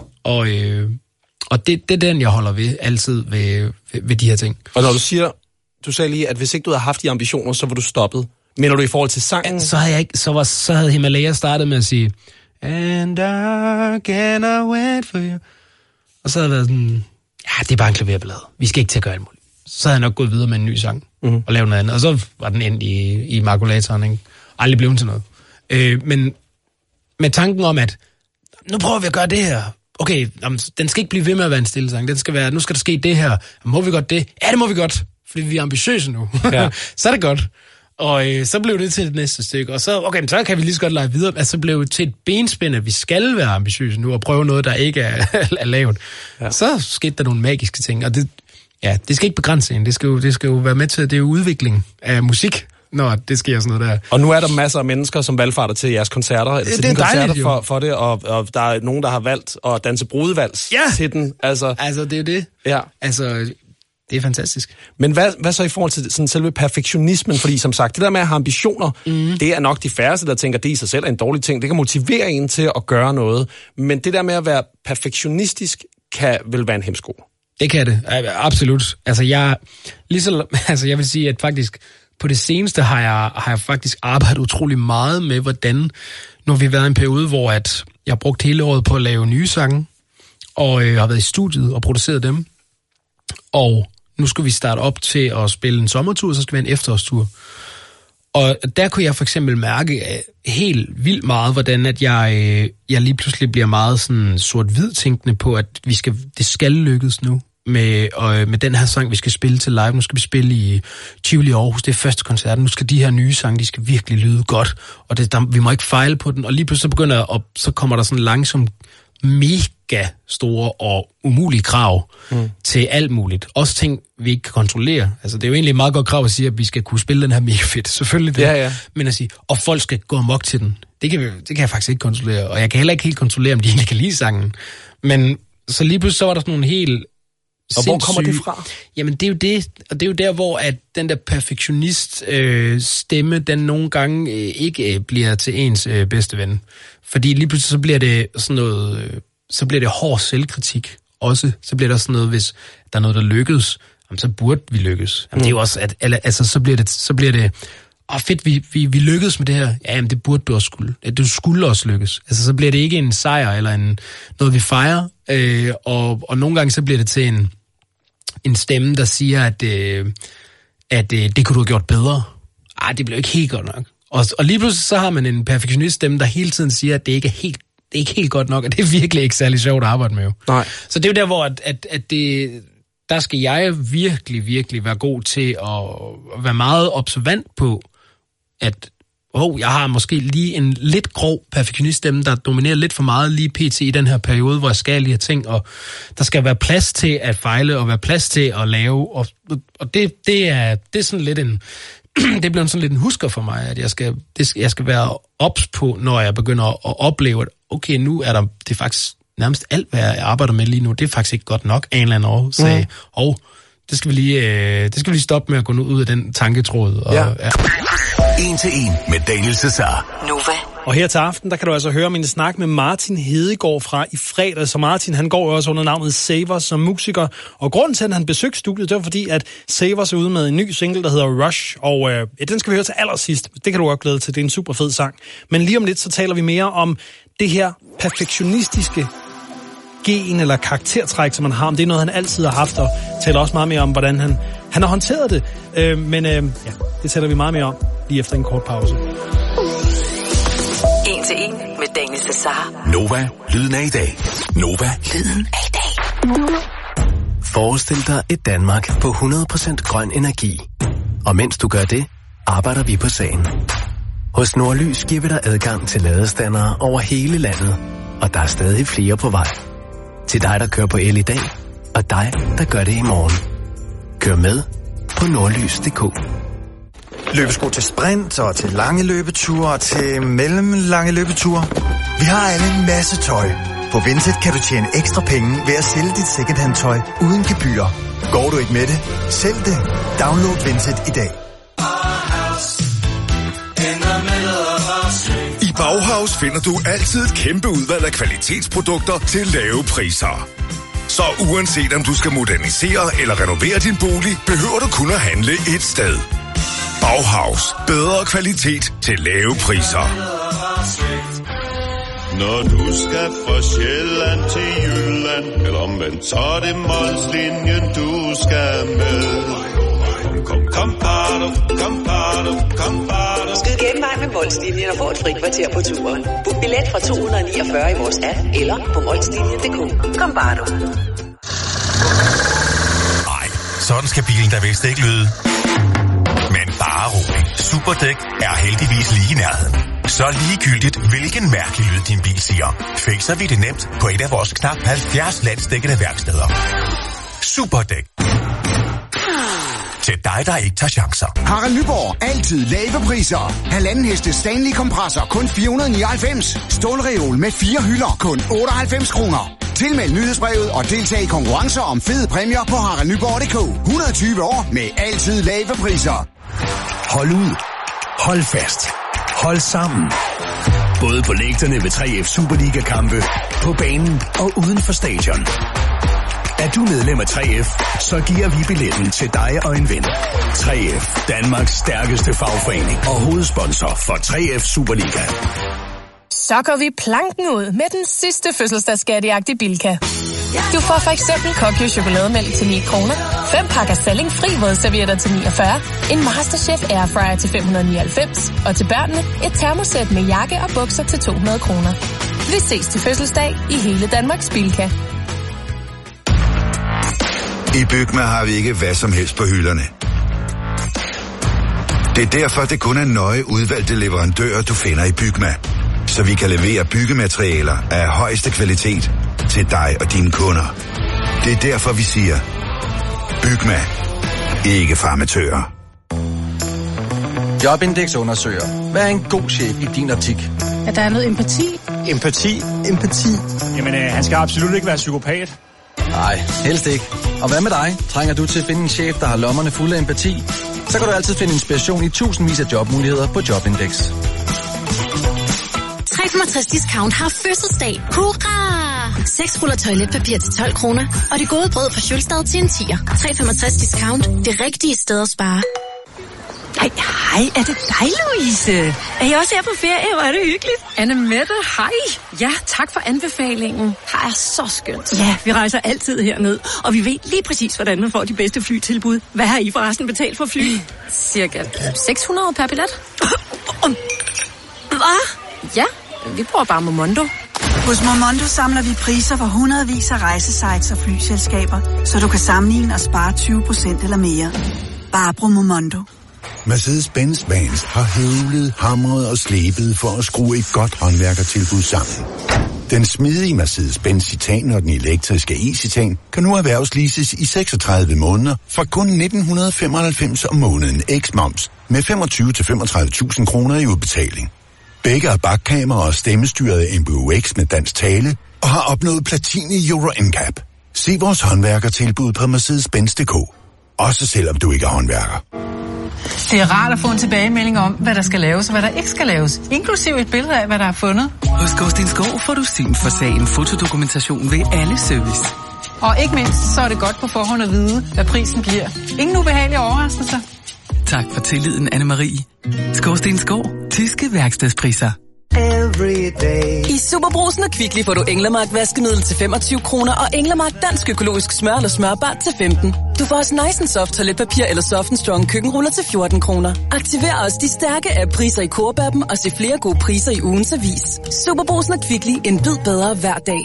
[SPEAKER 13] Og det er den, jeg holder ved altid ved de her ting.
[SPEAKER 14] Og når du sagde lige, at hvis ikke du havde haft de ambitioner, så var du stoppet. Mener du i forhold til sangen?
[SPEAKER 13] Så havde Himalaya startet med at sige, and I cannot wait for you. Og så havde jeg været sådan, ja, det er bare en klaverblad. Vi skal ikke til at gøre alt muligt. Så havde jeg nok gået videre med en ny sang og lavet noget andet. Og så var den endt i makulatoren, ikke? Aldrig blevet til noget. Men med tanken om, at nu prøver vi at gøre det her. Okay, den skal ikke blive ved med at være en stille sang. Den skal være, nu skal der ske det her. Må vi godt det? Ja, det må vi godt. Fordi vi er ambitiøse nu. Ja. Så er det godt. Og så blev det til det næste stykke. Og så kan vi lige så godt lege videre. Altså, så blev det til et benspænd, at vi skal være ambitiøse nu og prøve noget, der ikke er lavet. Ja. Så skete der nogle magiske ting. Og det skal ikke begrænse en. Det skal jo være med til, det er jo udvikling af musik, når det sker sådan noget der.
[SPEAKER 14] Og nu er der masser af mennesker, som valgfarter til jeres koncerter. Eller til dine koncerter for det, og der er nogen, der har valgt at danse brudevals til den. Altså,
[SPEAKER 13] det er jo det.
[SPEAKER 14] Ja.
[SPEAKER 13] Altså, det er fantastisk.
[SPEAKER 14] Men hvad så i forhold til sådan selve perfektionismen? Fordi som sagt, det der med at have ambitioner, det er nok de færreste, der tænker, det i sig selv er en dårlig ting. Det kan motivere en til at gøre noget. Men det der med at være perfektionistisk, kan vel være en hæmsko?
[SPEAKER 13] Det kan det, absolut. Altså jeg vil sige, at faktisk på det seneste har jeg faktisk arbejdet utrolig meget med, hvordan, når vi har været i en periode, hvor at jeg har brugt hele året på at lave nye sange, og jeg har været i studiet og produceret dem, og nu skal vi starte op til at spille en sommertur, så skal vi have en efterårstur. Og der kunne jeg for eksempel mærke helt vildt meget, hvordan at jeg lige pludselig bliver meget sådan sort-hvid tænkende på, at det skal lykkes nu. Med den her sang, vi skal spille til live. Nu skal vi spille i Tivoli Aarhus. Det er første koncert. Nu skal de her nye sange, de skal virkelig lyde godt. Og vi må ikke fejle på den. Og lige pludselig så kommer der sådan langsomt mega store og umulige krav til alt muligt. Også ting, vi ikke kan kontrollere. Altså, det er jo egentlig et meget godt krav at sige, at vi skal kunne spille den her mega fedt. Selvfølgelig det.
[SPEAKER 14] Ja.
[SPEAKER 13] Men at sige, og folk skal gå amok til den. Det kan jeg faktisk ikke kontrollere. Og jeg kan heller ikke helt kontrollere, om de egentlig kan lide sangen. Men så lige pludselig så var der sådan nogle helt
[SPEAKER 14] og hvor kommer det fra?
[SPEAKER 13] Jamen, det er jo det, og det er jo der, hvor at den der perfektionist stemme, den nogle gange ikke bliver til ens bedste ven. Fordi lige pludselig så bliver det sådan noget, så bliver det hård selvkritik også. Så bliver der sådan noget, hvis der er noget, der lykkes, jamen, så burde vi lykkes. Jamen, det er jo også, så bliver det fedt, vi lykkedes med det her. Ja, jamen, det burde du også skulle. Du skulle også lykkes. Altså, så bliver det ikke en sejr eller noget, vi fejrer. Og nogle gange så bliver det til en stemme, der siger, at det kunne du have gjort bedre. Det blev ikke helt godt nok. Og lige pludselig så har man en perfektionist stemme, der hele tiden siger, at det ikke er helt godt nok, og det er virkelig ikke særlig sjovt at arbejde med. Jo.
[SPEAKER 14] Nej.
[SPEAKER 13] Så det er jo der, hvor der skal jeg virkelig, virkelig være god til at være meget observant på, at jeg har måske lige en lidt grov perfektioniststemme, der dominerer lidt for meget lige pt. I den her periode, hvor jeg skal lige have ting, og der skal være plads til at fejle, og være plads til at lave, og det er sådan lidt det bliver sådan lidt en husker for mig, at jeg skal være ops på, når jeg begynder at opleve, at okay, nu er det er faktisk nærmest alt, hvad jeg arbejder med lige nu, det er faktisk ikke godt nok, en eller anden årsag, det skal vi lige stoppe med at gå ud af den tanketråd. Og,
[SPEAKER 2] ja. En til en med Daniel Cesar.
[SPEAKER 6] Nova.
[SPEAKER 4] Og her til aften, der kan du altså høre min snak med Martin Hedegaard fra i fredags. Så Martin, han går jo også under navnet Savers som musiker. Og grunden til, at han besøgte studiet, det var fordi, at Savers er ude med en ny single, der hedder Rush. Og den skal vi høre til allersidst. Det kan du godt glæde til. Det er en super fed sang. Men lige om lidt, så taler vi mere om det her perfektionistiske gen eller karaktertræk, som han har. Det er noget, han altid har haft, og taler også meget mere om, hvordan han har håndteret det. Det taler vi meget mere om lige efter en kort pause.
[SPEAKER 6] En til en med Daniel Cesar.
[SPEAKER 2] Nova, lyden af i dag. Nova, lyden af i dag.
[SPEAKER 19] Forestil dig et Danmark på 100% grøn energi. Og mens du gør det, arbejder vi på sagen. Hos Nordlys giver vi dig adgang til ladestandere over hele landet, og der er stadig flere på vej. Til dig, der kører på el i dag, og dig, der gør det i morgen. Kør med på nordlys.dk.
[SPEAKER 7] Løbesko til sprint og til lange løbeture og til mellemlange løbeture. Vi har alle en masse tøj. På Vinted kan du tjene ekstra penge ved at sælge dit secondhand tøj uden gebyr. Går du ikke med det? Sælg det. Download Vinted i dag.
[SPEAKER 1] I
[SPEAKER 8] I Bauhaus finder du altid et kæmpe udvalg af kvalitetsprodukter til lave priser. Så uanset om du skal modernisere eller renovere din bolig, behøver du kun at handle et sted. Bauhaus. Bedre kvalitet til lave priser.
[SPEAKER 9] Når du skal fra Sjælland til Jylland, eller omvendt, så er det Molslinjen, du skal med. Kom, bado, kom, bado.
[SPEAKER 6] Skyd genvej med Molslinjen og få et fri kvarter på turen. Book billet fra 249 i vores app, eller på molslinjen.dk. Kom, bado.
[SPEAKER 10] Nej, sådan skal bilen da vist ikke lyde. Men bare rolig. Superdæk er heldigvis lige i nærheden. Så ligegyldigt, hvilken mærkelig lyd din bil siger, fikser vi det nemt på et af vores knap 70 landsdækkende værksteder. Superdæk. Til dig, der ikke tager chancer.
[SPEAKER 24] Harald Nyborg. Altid lave priser. 1,5 heste Stanley kompressor kun 499. Stålreol med 4 hylder kun 98 kroner. Tilmeld nyhedsbrevet og deltag i konkurrencer om fede præmier på haraldnyborg.dk. 120 år med altid lave priser.
[SPEAKER 2] Hold ud. Hold fast. Hold sammen. Både på lægterne ved 3F Superliga-kampe, på banen og uden for stadion. Er du medlem af 3F, så giver vi billetten til dig og en ven. 3F, Danmarks stærkeste fagforening og hovedsponsor for 3F Superliga.
[SPEAKER 16] Så går vi planken ud med den sidste fødselsdagsskatjagt i Bilka. Du får for eksempel Kokyo chokolademælk til 9 kroner, 5 pakker Salling fri vådservietter til 49, en Masterchef Airfryer til 599, og til børnene et termosæt med jakke og bukser til 200 kroner. Vi ses til fødselsdag i hele Danmarks Bilka.
[SPEAKER 18] I Bygma har vi ikke hvad som helst på hylderne. Det er derfor, det kun er nøje udvalgte leverandører, du finder i Bygma. Så vi kan levere byggematerialer af højeste kvalitet til dig og dine kunder. Det er derfor, vi siger, Bygma. Ikke farmatører.
[SPEAKER 25] Jobindex undersøger. Hvad er en god chef i din optik?
[SPEAKER 15] At der er noget empati.
[SPEAKER 25] Empati.
[SPEAKER 26] Jamen, han skal absolut ikke være psykopat.
[SPEAKER 25] Nej, helst ikke. Og hvad med dig? Trænger du til at finde en chef, der har lommerne fulde af empati? Så kan du altid finde inspiration i tusindvis af jobmuligheder på Jobindex.
[SPEAKER 27] 365 Discount har fødselsdag. Hurra! 6 ruller toiletpapir til 12 kroner. Og det gode brød fra Sjølstad til en 10'er. 365 Discount. Det rigtige sted at spare.
[SPEAKER 28] Hej, er det dig, Louise? Er I også her på ferie? Hvor er det hyggeligt.
[SPEAKER 29] Annemette, hej. Ja, tak for anbefalingen. Her er så skønt.
[SPEAKER 28] Ja, vi rejser altid herned, og vi ved lige præcis, hvordan man får de bedste flytilbud. Hvad har I forresten betalt for fly?
[SPEAKER 29] Cirka 600 per billet.
[SPEAKER 28] Hvad?
[SPEAKER 29] Ja, vi bruger bare Momondo.
[SPEAKER 3] Hos Momondo samler vi priser for hundredvis af rejsesites og flyselskaber, så du kan sammenligne og spare 20% eller mere. Bare brug Momondo.
[SPEAKER 18] Mercedes-Benz Vans har høvlet, hamret og slebet for at skrue et godt håndværkertilbud sammen. Den smidige Mercedes-Benz Citan og den elektriske e-Citan kan nu erhvervsleases i 36 måneder for kun 1995 om måneden x-moms med 25-35.000 kroner i udbetaling. Begge er bakkamera og stemmestyret MBUX med dansk tale og har opnået platin i Euro NCAP. Se vores håndværkertilbud på Mercedes-Benz.dk. Også selvom du ikke er håndværker.
[SPEAKER 15] Det er rart at få en tilbagemelding om, hvad der skal laves og hvad der ikke skal laves. Inklusiv et billede af, hvad der er fundet.
[SPEAKER 30] Hos Gårdstens Gård får du syn for sagen fotodokumentation ved alle service.
[SPEAKER 15] Og ikke mindst, så er det godt på forhånd at vide, hvad prisen bliver. Ingen ubehagelige overraskelser.
[SPEAKER 30] Tak for tilliden, Anne-Marie. Gårdstens Gård. Tyske værkstedspriser.
[SPEAKER 31] I Superbrugsen og Kvickly får du Englemark vaskemiddel til 25 kroner og Englemark dansk økologisk smør eller smørbar til 15. Du får også Nice Soft toiletpapir eller Soft Strong køkkenruller til 14 kroner. Aktiver også de stærke app-priser i Coop-appen og se flere gode priser i ugens avis. Superbrugsen og Kvickly. En bid bedre hver dag.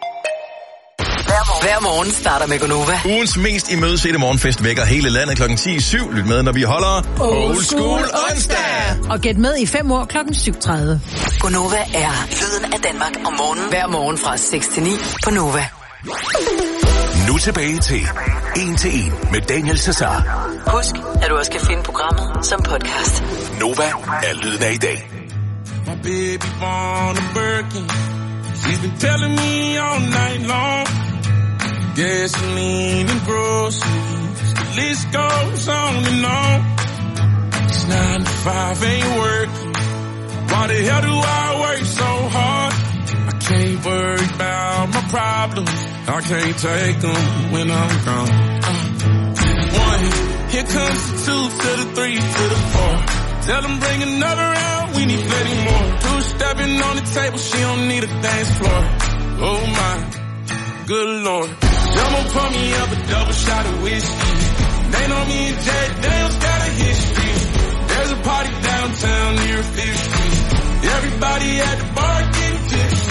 [SPEAKER 6] Hver morgen starter med Gonova.
[SPEAKER 32] Ugens mest imødesete morgenfest vækker hele landet kl. 10:07. Lyt med, når vi holder Old School onsdag.
[SPEAKER 15] Og gæt med i 5 år kl. 7:30.
[SPEAKER 6] Gonova er lyden af Danmark om morgenen. Hver morgen fra 6 til 9 på Nova.
[SPEAKER 2] Nu tilbage til 1-1 med Daniel Cesar.
[SPEAKER 6] Husk, at du også kan finde programmet som podcast.
[SPEAKER 2] Nova er lyden af i dag.
[SPEAKER 9] My baby born a Birkin. She's been telling me all night long. Gasoline and groceries, the list goes on and on. It's 9 to 5, ain't working.
[SPEAKER 4] Why the hell do I work so hard? I can't worry about my problems. I can't take them when I'm gone. 1, here comes the 2 to the 3 to the 4. Tell them bring another round, we need plenty more. 2 stepping on the table, she don't need a dance floor. Oh my, good Lord. Y'all pour me up a double shot of whiskey. They know me and Jack Daniels got a history. There's a party downtown near 5th Street. Everybody at the bar getting tipsy.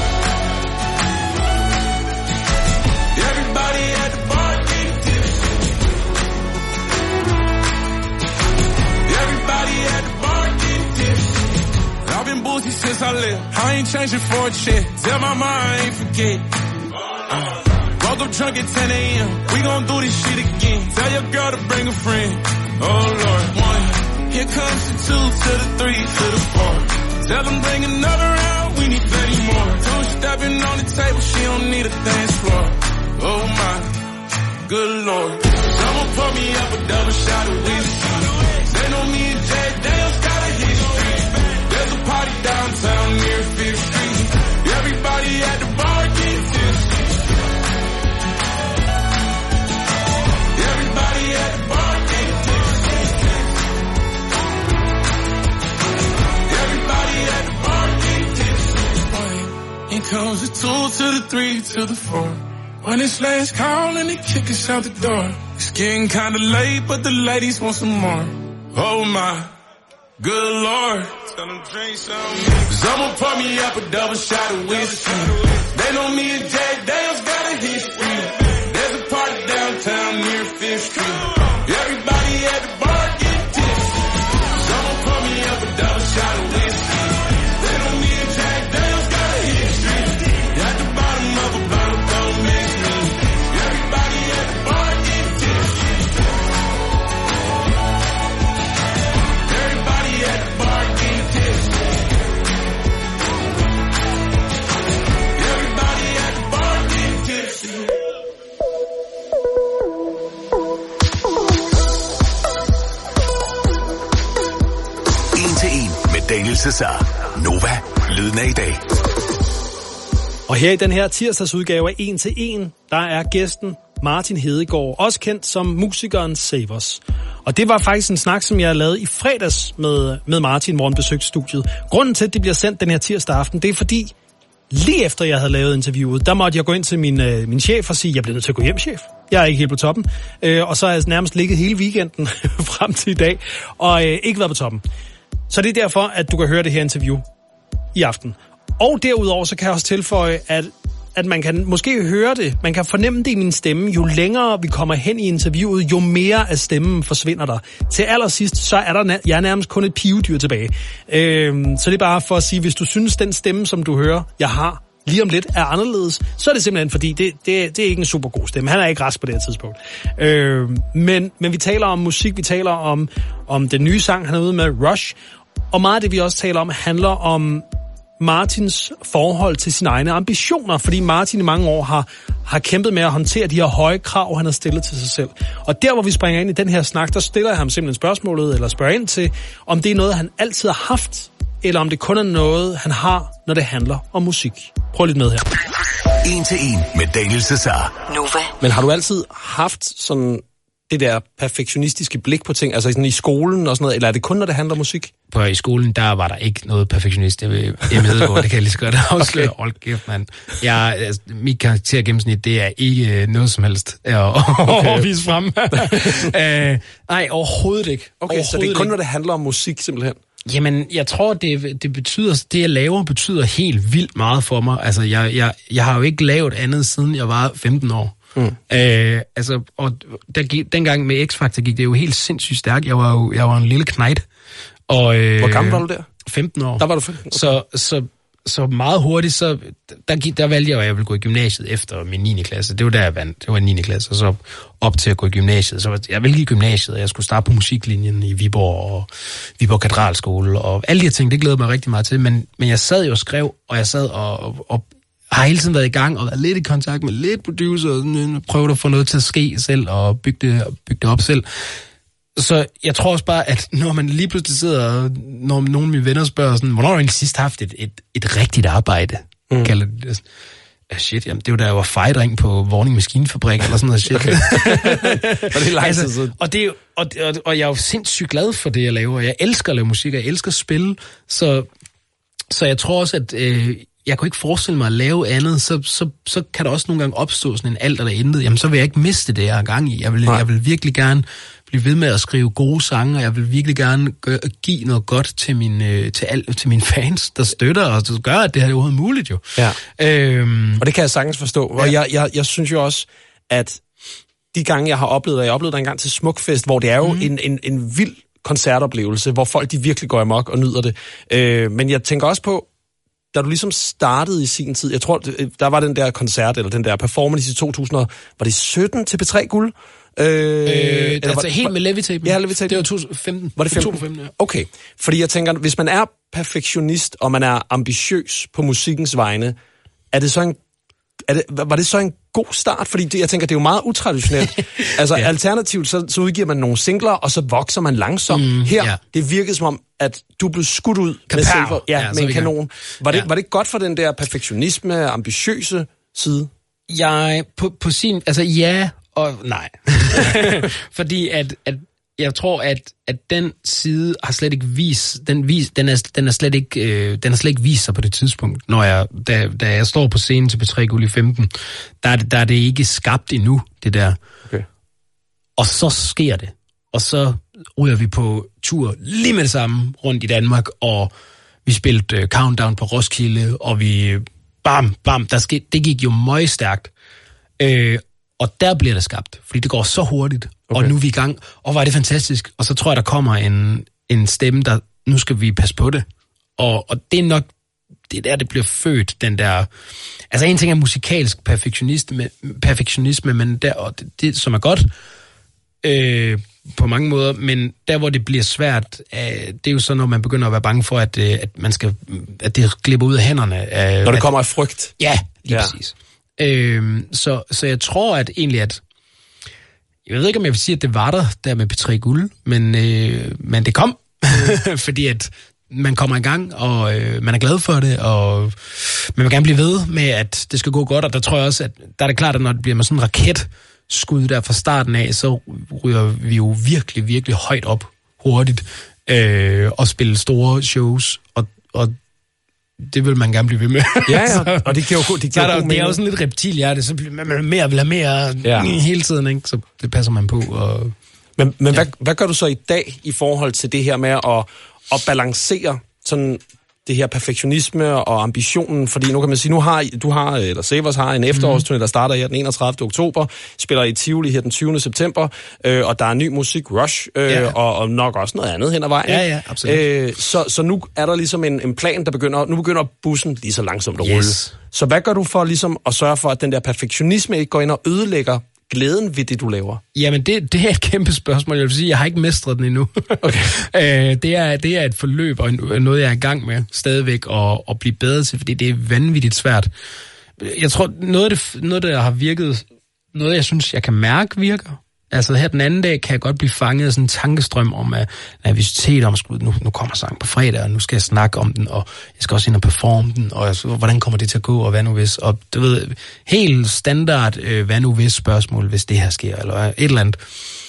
[SPEAKER 4] Everybody at the bar getting tipsy. Everybody at the bar getting tipsy. I've been boozy since I left. I ain't changing for a check. Tell my mom I ain't forget. Woke up drunk at 10 a.m. We gon' do this shit again. Tell your girl to bring a friend. Oh Lord. 1, here comes the 2 to the 3 to the 4. Tell them bring another round, we need plenty more. 2 stepping on the table, she don't need a dance floor. Oh my, good Lord. Someone pour me up a double shot of whiskey. They know me and Jack Daniels got a history. There's a party downtown near 5th Street. Everybody at the bar getting tipsy. Everybody at the bar getting tipsy. Everybody at the bar getting tipsy. Here comes the 2 to the 3 to the 4. When it's last call and they kick us out the door. It's getting kinda late, but the ladies want some more. Oh my, good Lord. Tell them drink some. Someone pour me up a double shot of whiskey. They know me and Jack Daniels got a history. There's a party downtown near 5th Street. Everybody at the bar getting tipsy. Someone pour me up a double shot of whiskey. They know me and Jack Daniels got a history. At the bottom of a bottle, don't mix me. Everybody at the bar getting tipsy. Everybody at the bar getting tipsy. Everybody at the bar getting tipsy.
[SPEAKER 2] Daniel Cesar. Nova. Lyden af i dag.
[SPEAKER 5] Og her i den her tirsdagsudgave af 1 til 1, der er gæsten Martin Hedegaard, også kendt som musikeren Savers. Og det var faktisk en snak, som jeg lavede i fredags med Martin, hvor han besøgte studiet. Grunden til, at det bliver sendt den her tirsdag aften, det er fordi, lige efter jeg havde lavet interviewet, der måtte jeg gå ind til min chef og sige, jeg bliver nødt til at gå hjem, chef. Jeg er ikke helt på toppen. Og så har jeg nærmest ligget hele weekenden frem til i dag, og ikke været på toppen. Så det er derfor, at du kan høre det her interview i aften. Og derudover så kan jeg også tilføje, at man kan måske høre det, man kan fornemme det i min stemme. Jo længere vi kommer hen i interviewet, jo mere af stemmen forsvinder der. Til allersidst, så er der nærmest kun et pivedyr tilbage. Så det er bare for at sige, hvis du synes, den stemme, som du hører, jeg har lige om lidt, er anderledes, så er det simpelthen fordi, det er ikke en super god stemme. Han er ikke rask på det her tidspunkt. Men vi taler om musik, vi taler om den nye sang, han er ude med, Rush. Og meget af det, vi også taler om, handler om Martins forhold til sine egne ambitioner, fordi Martin i mange år har kæmpet med at håndtere de her høje krav, han har stillet til sig selv. Og der, hvor vi springer ind i den her snak, der stiller jeg ham simpelthen spørgsmålet, eller spørger ind til, om det er noget, han altid har haft, eller om det kun er noget, han har, når det handler om musik. Prøv lidt med her.
[SPEAKER 2] 1 til 1 med Daniel Cesar.
[SPEAKER 5] Nova. Men har du altid haft sådan det der perfektionistiske blik på ting, altså sådan i skolen og sådan noget, eller er det kun, når det handler om musik?
[SPEAKER 11] I skolen, der var der ikke noget perfektionist. Jeg ved, det kan jeg lige så godt afsløre. Okay. Hold kæft, mand. Mit karaktergennemsnit, det er ikke noget som helst at vise frem.
[SPEAKER 5] Nej, overhovedet ikke. Okay, så det er kun, når det handler om musik, simpelthen?
[SPEAKER 11] Jamen, jeg tror, det betyder, det jeg laver, betyder helt vildt meget for mig. Altså, jeg har jo ikke lavet andet, siden jeg var 15 år. Og dengang med X-Factor gik det jo helt sindssygt stærkt. Jeg var en lille knejt.
[SPEAKER 5] Hvor gammel var du der?
[SPEAKER 11] 15 år.
[SPEAKER 5] Der var du 15. Okay.
[SPEAKER 11] Så meget hurtigt, der valgte jeg, at jeg ville gå i gymnasiet efter min 9. klasse. Det var der jeg vandt. Det var 9. klasse, og så op til at gå i gymnasiet. Så jeg ville i gymnasiet, og jeg skulle starte på musiklinjen i Viborg og Viborg Katedralskole, og alle de her ting, det glæder mig rigtig meget til. Men jeg sad jo og skrev, og jeg sad og har hele tiden været i gang og været lidt i kontakt med lidt producer, og prøvet at få noget til at ske selv og bygge det op selv. Så jeg tror også bare, at når man lige pludselig sidder, når nogle af mine venner spørger sådan, hvornår har du egentlig sidst haft et rigtigt arbejde? Kalder de det. Shit, jamen, det var da jeg var fejdring på Vorning Maskinefabrik, eller sådan noget shit. Okay.
[SPEAKER 1] Og det er lang tid siden.
[SPEAKER 11] Og jeg er jo sindssygt glad for det, jeg laver. Jeg elsker at lave musik, og jeg elsker at spille. Så jeg tror også, at jeg kunne ikke forestille mig at lave andet. Så kan der også nogle gange opstå sådan en alt eller intet. Jamen, så vil jeg ikke miste det, jeg er gang i. Jeg vil virkelig gerne blive ved med at skrive gode sange, og jeg vil virkelig gerne give noget godt til mine fans, der støtter, og det gør, at det her er overhovedet muligt jo.
[SPEAKER 1] Ja. Og det kan jeg sagtens forstå. Og jeg synes jo også, at de gange, jeg har oplevet, og jeg oplevede der engang til Smukfest, hvor det er jo en vild koncertoplevelse, hvor folk de virkelig går amok og nyder det. Men jeg tænker også på, da du ligesom startede i sin tid, jeg tror, der var den der koncert, eller den der performance i 2017 til P3 Guld.
[SPEAKER 11] Helt med Levitapen.
[SPEAKER 1] Ja, Levitapen.
[SPEAKER 11] Det var 2015.
[SPEAKER 1] Var det 2015? Ja. Okay, fordi jeg tænker, hvis man er perfektionist, og man er ambitiøs på musikkens vegne, var det så en god start? Fordi jeg tænker, det er jo meget utraditionelt. Altså alternativt, så udgiver man nogle singler, og så vokser man langsomt. Det virkede som om, at du blev skudt ud med en kanon. Var det godt for den der perfektionisme, ambitiøse side?
[SPEAKER 11] Jeg, på sin... Altså ja og nej. Fordi at jeg tror, at den side har slet ikke den har slet ikke vist sig på det tidspunkt, når da jeg står på scenen til P3 Guld i 15, der er det ikke skabt endnu, det der. Okay. Og så sker det. Og så ryger vi på tur lige med det samme rundt i Danmark, og vi spillede Countdown på Roskilde, og vi bam, det gik jo møgstærkt. Og der bliver det skabt, fordi det går så hurtigt, og nu er vi i gang, og var det fantastisk. Og så tror jeg, der kommer en stemme, der, nu skal vi passe på det. Og det er nok, det der, det bliver født, den der... Altså en ting er musikalsk perfektionisme, men det som er godt på mange måder, men der, hvor det bliver svært, det er jo så, når man begynder at være bange for, at det glipper ud af hænderne.
[SPEAKER 1] Når det kommer af frygt.
[SPEAKER 11] Ja, lige præcis. Så jeg tror at egentlig, at jeg ved ikke, om jeg vil sige, at det var der med P3 Guld, men det kom, fordi at man kommer i gang, og man er glad for det, og man vil gerne blive ved med, at det skal gå godt, og der tror jeg også, at der er det klart, at når det bliver med sådan en raketskud der fra starten af, så ryger vi jo virkelig, virkelig højt op hurtigt, og spille store shows, og det vil man gerne blive ved med.
[SPEAKER 1] Ja, og det giver jo god mening.
[SPEAKER 11] Det er jo sådan lidt reptilhjerte, så vil man have mere hele tiden, ikke? Så det passer man på. Og...
[SPEAKER 1] Men hvad gør du så i dag i forhold til det her med at balancere sådan det her perfektionisme og ambitionen? Fordi nu kan man sige, Savers har en efterårsturné, der starter her den 31. oktober, spiller i Tivoli her den 20. september, og der er ny musik, Rush, og nok også noget andet hen ad vejen.
[SPEAKER 11] Ja, absolut.
[SPEAKER 1] Så nu er der ligesom en plan, nu begynder bussen lige så langsomt at rulle. Så hvad gør du for ligesom at sørge for, at den der perfektionisme ikke går ind og ødelægger glæden ved det, du laver?
[SPEAKER 11] Jamen, det er et kæmpe spørgsmål. Jeg vil sige, jeg har ikke mestret den endnu. Okay. Det er et forløb, og noget, jeg er i gang med stadigvæk at blive bedre til, fordi det er vanvittigt svært. Jeg tror, noget der har virket, noget jeg synes, jeg kan mærke virker. Altså her den anden dag kan jeg godt blive fanget af sådan en tankestrøm om nervøsitet om, nu kommer sang på fredag, og nu skal jeg snakke om den, og jeg skal også ind og performe den, og hvordan kommer det til at gå, og hvad nu hvis? Og du ved, helt standard, hvad nu hvis spørgsmål, hvis det her sker, eller et eller andet.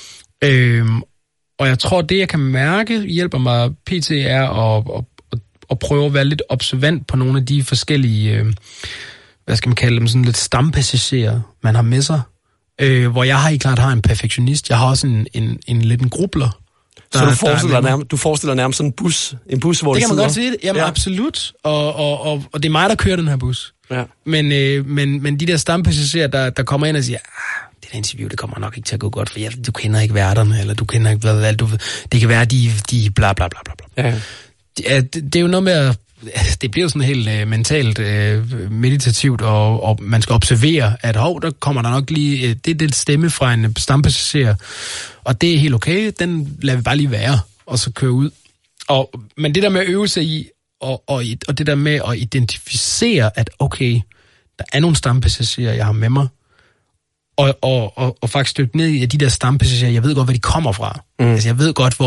[SPEAKER 11] Og jeg tror, det jeg kan mærke hjælper mig pt. Er at prøve at være lidt observant på nogle af de forskellige, hvad skal man kalde dem, sådan lidt stampassagerer, man har med sig. Hvor jeg helt klart har en perfektionist. Jeg har også en lidt en grubler.
[SPEAKER 1] Så du forestiller nærmest sådan en bus, hvor
[SPEAKER 11] det kan man godt sige. Jamen absolut. Og det er mig, der kører den her bus. Ja. Men de der stampassagerer, der kommer ind og siger, det der interview, det kommer nok ikke til at gå godt, for du kender ikke værterne, eller du kender ikke hvad det kan være, de bla bla bla bla. Ja. Det er jo noget med at det bliver sådan helt mentalt meditativt, og man skal observere, at der kommer der nok lige det stemme fra en stampassager, og det er helt okay, den lader vi bare lige være, og så køre ud. Men det der med at øve sig i, og det der med at identificere, at okay, der er nogle stampassagerer, jeg har med mig, og faktisk dykke ned i de der stampassagerer. Jeg ved godt, hvad de kommer fra. Altså, jeg ved godt,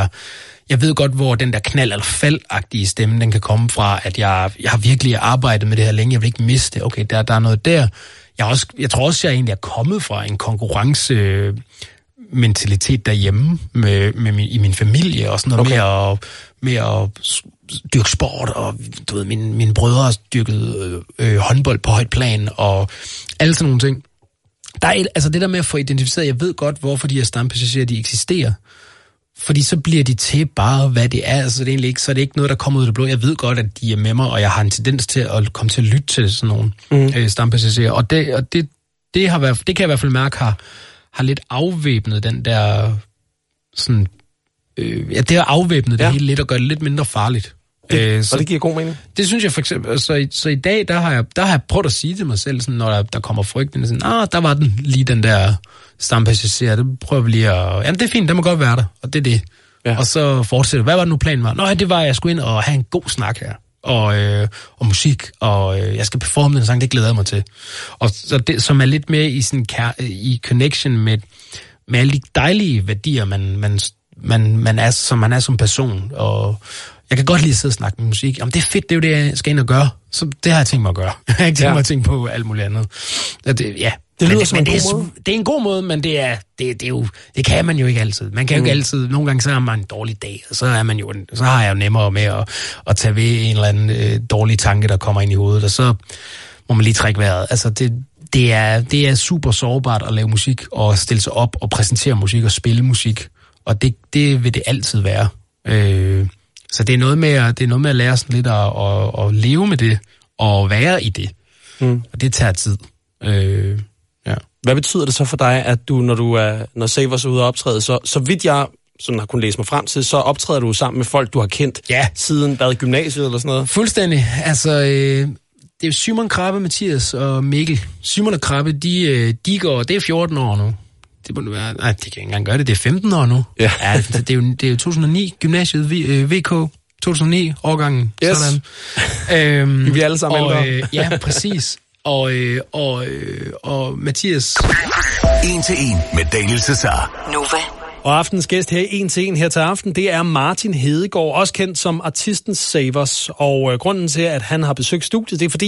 [SPEAKER 11] hvor den der knald- eller fald-agtige stemme, den kan komme fra, at jeg har virkelig arbejdet med det her længe. Jeg vil ikke miste det. Okay, der er noget der. Jeg tror også, jeg egentlig er kommet fra en konkurrencementalitet derhjemme i min familie, og sådan noget med at dyrke sport, og du ved, mine brødre har dyrket håndbold på højt plan, og alle sådan nogle ting. Der er det der med at få identificeret, jeg ved godt, hvorfor de her stampassagerer, de eksisterer. Fordi så bliver de til bare, hvad det er. Altså, det er egentlig ikke, så er det ikke noget, der kommer ud af det blå. Jeg ved godt, at de er med mig, og jeg har en tendens til at komme til at lytte til sådan nogle stampassagerer. Og det kan jeg i hvert fald mærke har lidt afvæbnet den der sådan... det har afvæbnet det hele lidt og gør det lidt mindre farligt.
[SPEAKER 1] Og det giver god mening.
[SPEAKER 11] Det synes jeg for eksempel. Så i dag, der har jeg prøvet at sige til mig selv, sådan, når der kommer frygten, sådan, der var den lige den der stampassager, det prøver vi lige at... Jamen, det er fint, der må godt være der, og det er det. Ja. Og så fortsætter. Hvad var det nu planen var? Nå, det var, at jeg skulle ind og have en god snak her. Og musik, og jeg skal performe den sang, det glæder jeg mig til. Og så det, som er lidt mere i sådan i connection med alle de dejlige værdier, man er som person. Og jeg kan godt lide at sidde og snakke med musik. Jamen, det er fedt, det er jo det, jeg skal ind og gøre. Så det har jeg tænkt mig at gøre. Jeg har ikke tænkt mig at tænke på alt muligt andet. Det lyder som en god måde. Det er en god måde, men det kan man jo ikke altid. Man kan jo ikke altid. Nogle gange så har man en dårlig dag, og så har jeg jo nemmere med at tage ved en eller anden dårlig tanke, der kommer ind i hovedet, og så må man lige trække vejret. Altså, det er super sårbart at lave musik, og stille sig op og præsentere musik og spille musik. Og det vil det altid være. Så det er noget med at lære sådan lidt at leve med det, og være i det. Og det tager tid. Ja.
[SPEAKER 1] Hvad betyder det så for dig, at du, når Savers er ude og optræde, så vidt jeg sådan har kunnet læse mig frem til, så optræder du sammen med folk, du har kendt siden gymnasiet eller sådan noget?
[SPEAKER 11] Fuldstændig. Altså, det er jo Simon Krabbe, Mathias og Mikkel. Simon og Krabbe, de går, det er 14 år nu. Det må være, nej, det kan ikke engang gøre det. Det er 15 år nu. Ja. Det er jo 2009, gymnasiet VK, 2009, årgangen.
[SPEAKER 1] Yes.
[SPEAKER 11] Sådan.
[SPEAKER 1] Vi bliver alle sammen ældre.
[SPEAKER 11] Ja, præcis. Og Mathias.
[SPEAKER 2] 1-1 med Daniel Cesar.
[SPEAKER 28] Nova.
[SPEAKER 5] Og aftens gæst her i 1-1 her til aften, det er Martin Hedegaard, også kendt som artisten Savers. Og grunden til, at han har besøgt studiet, det er fordi,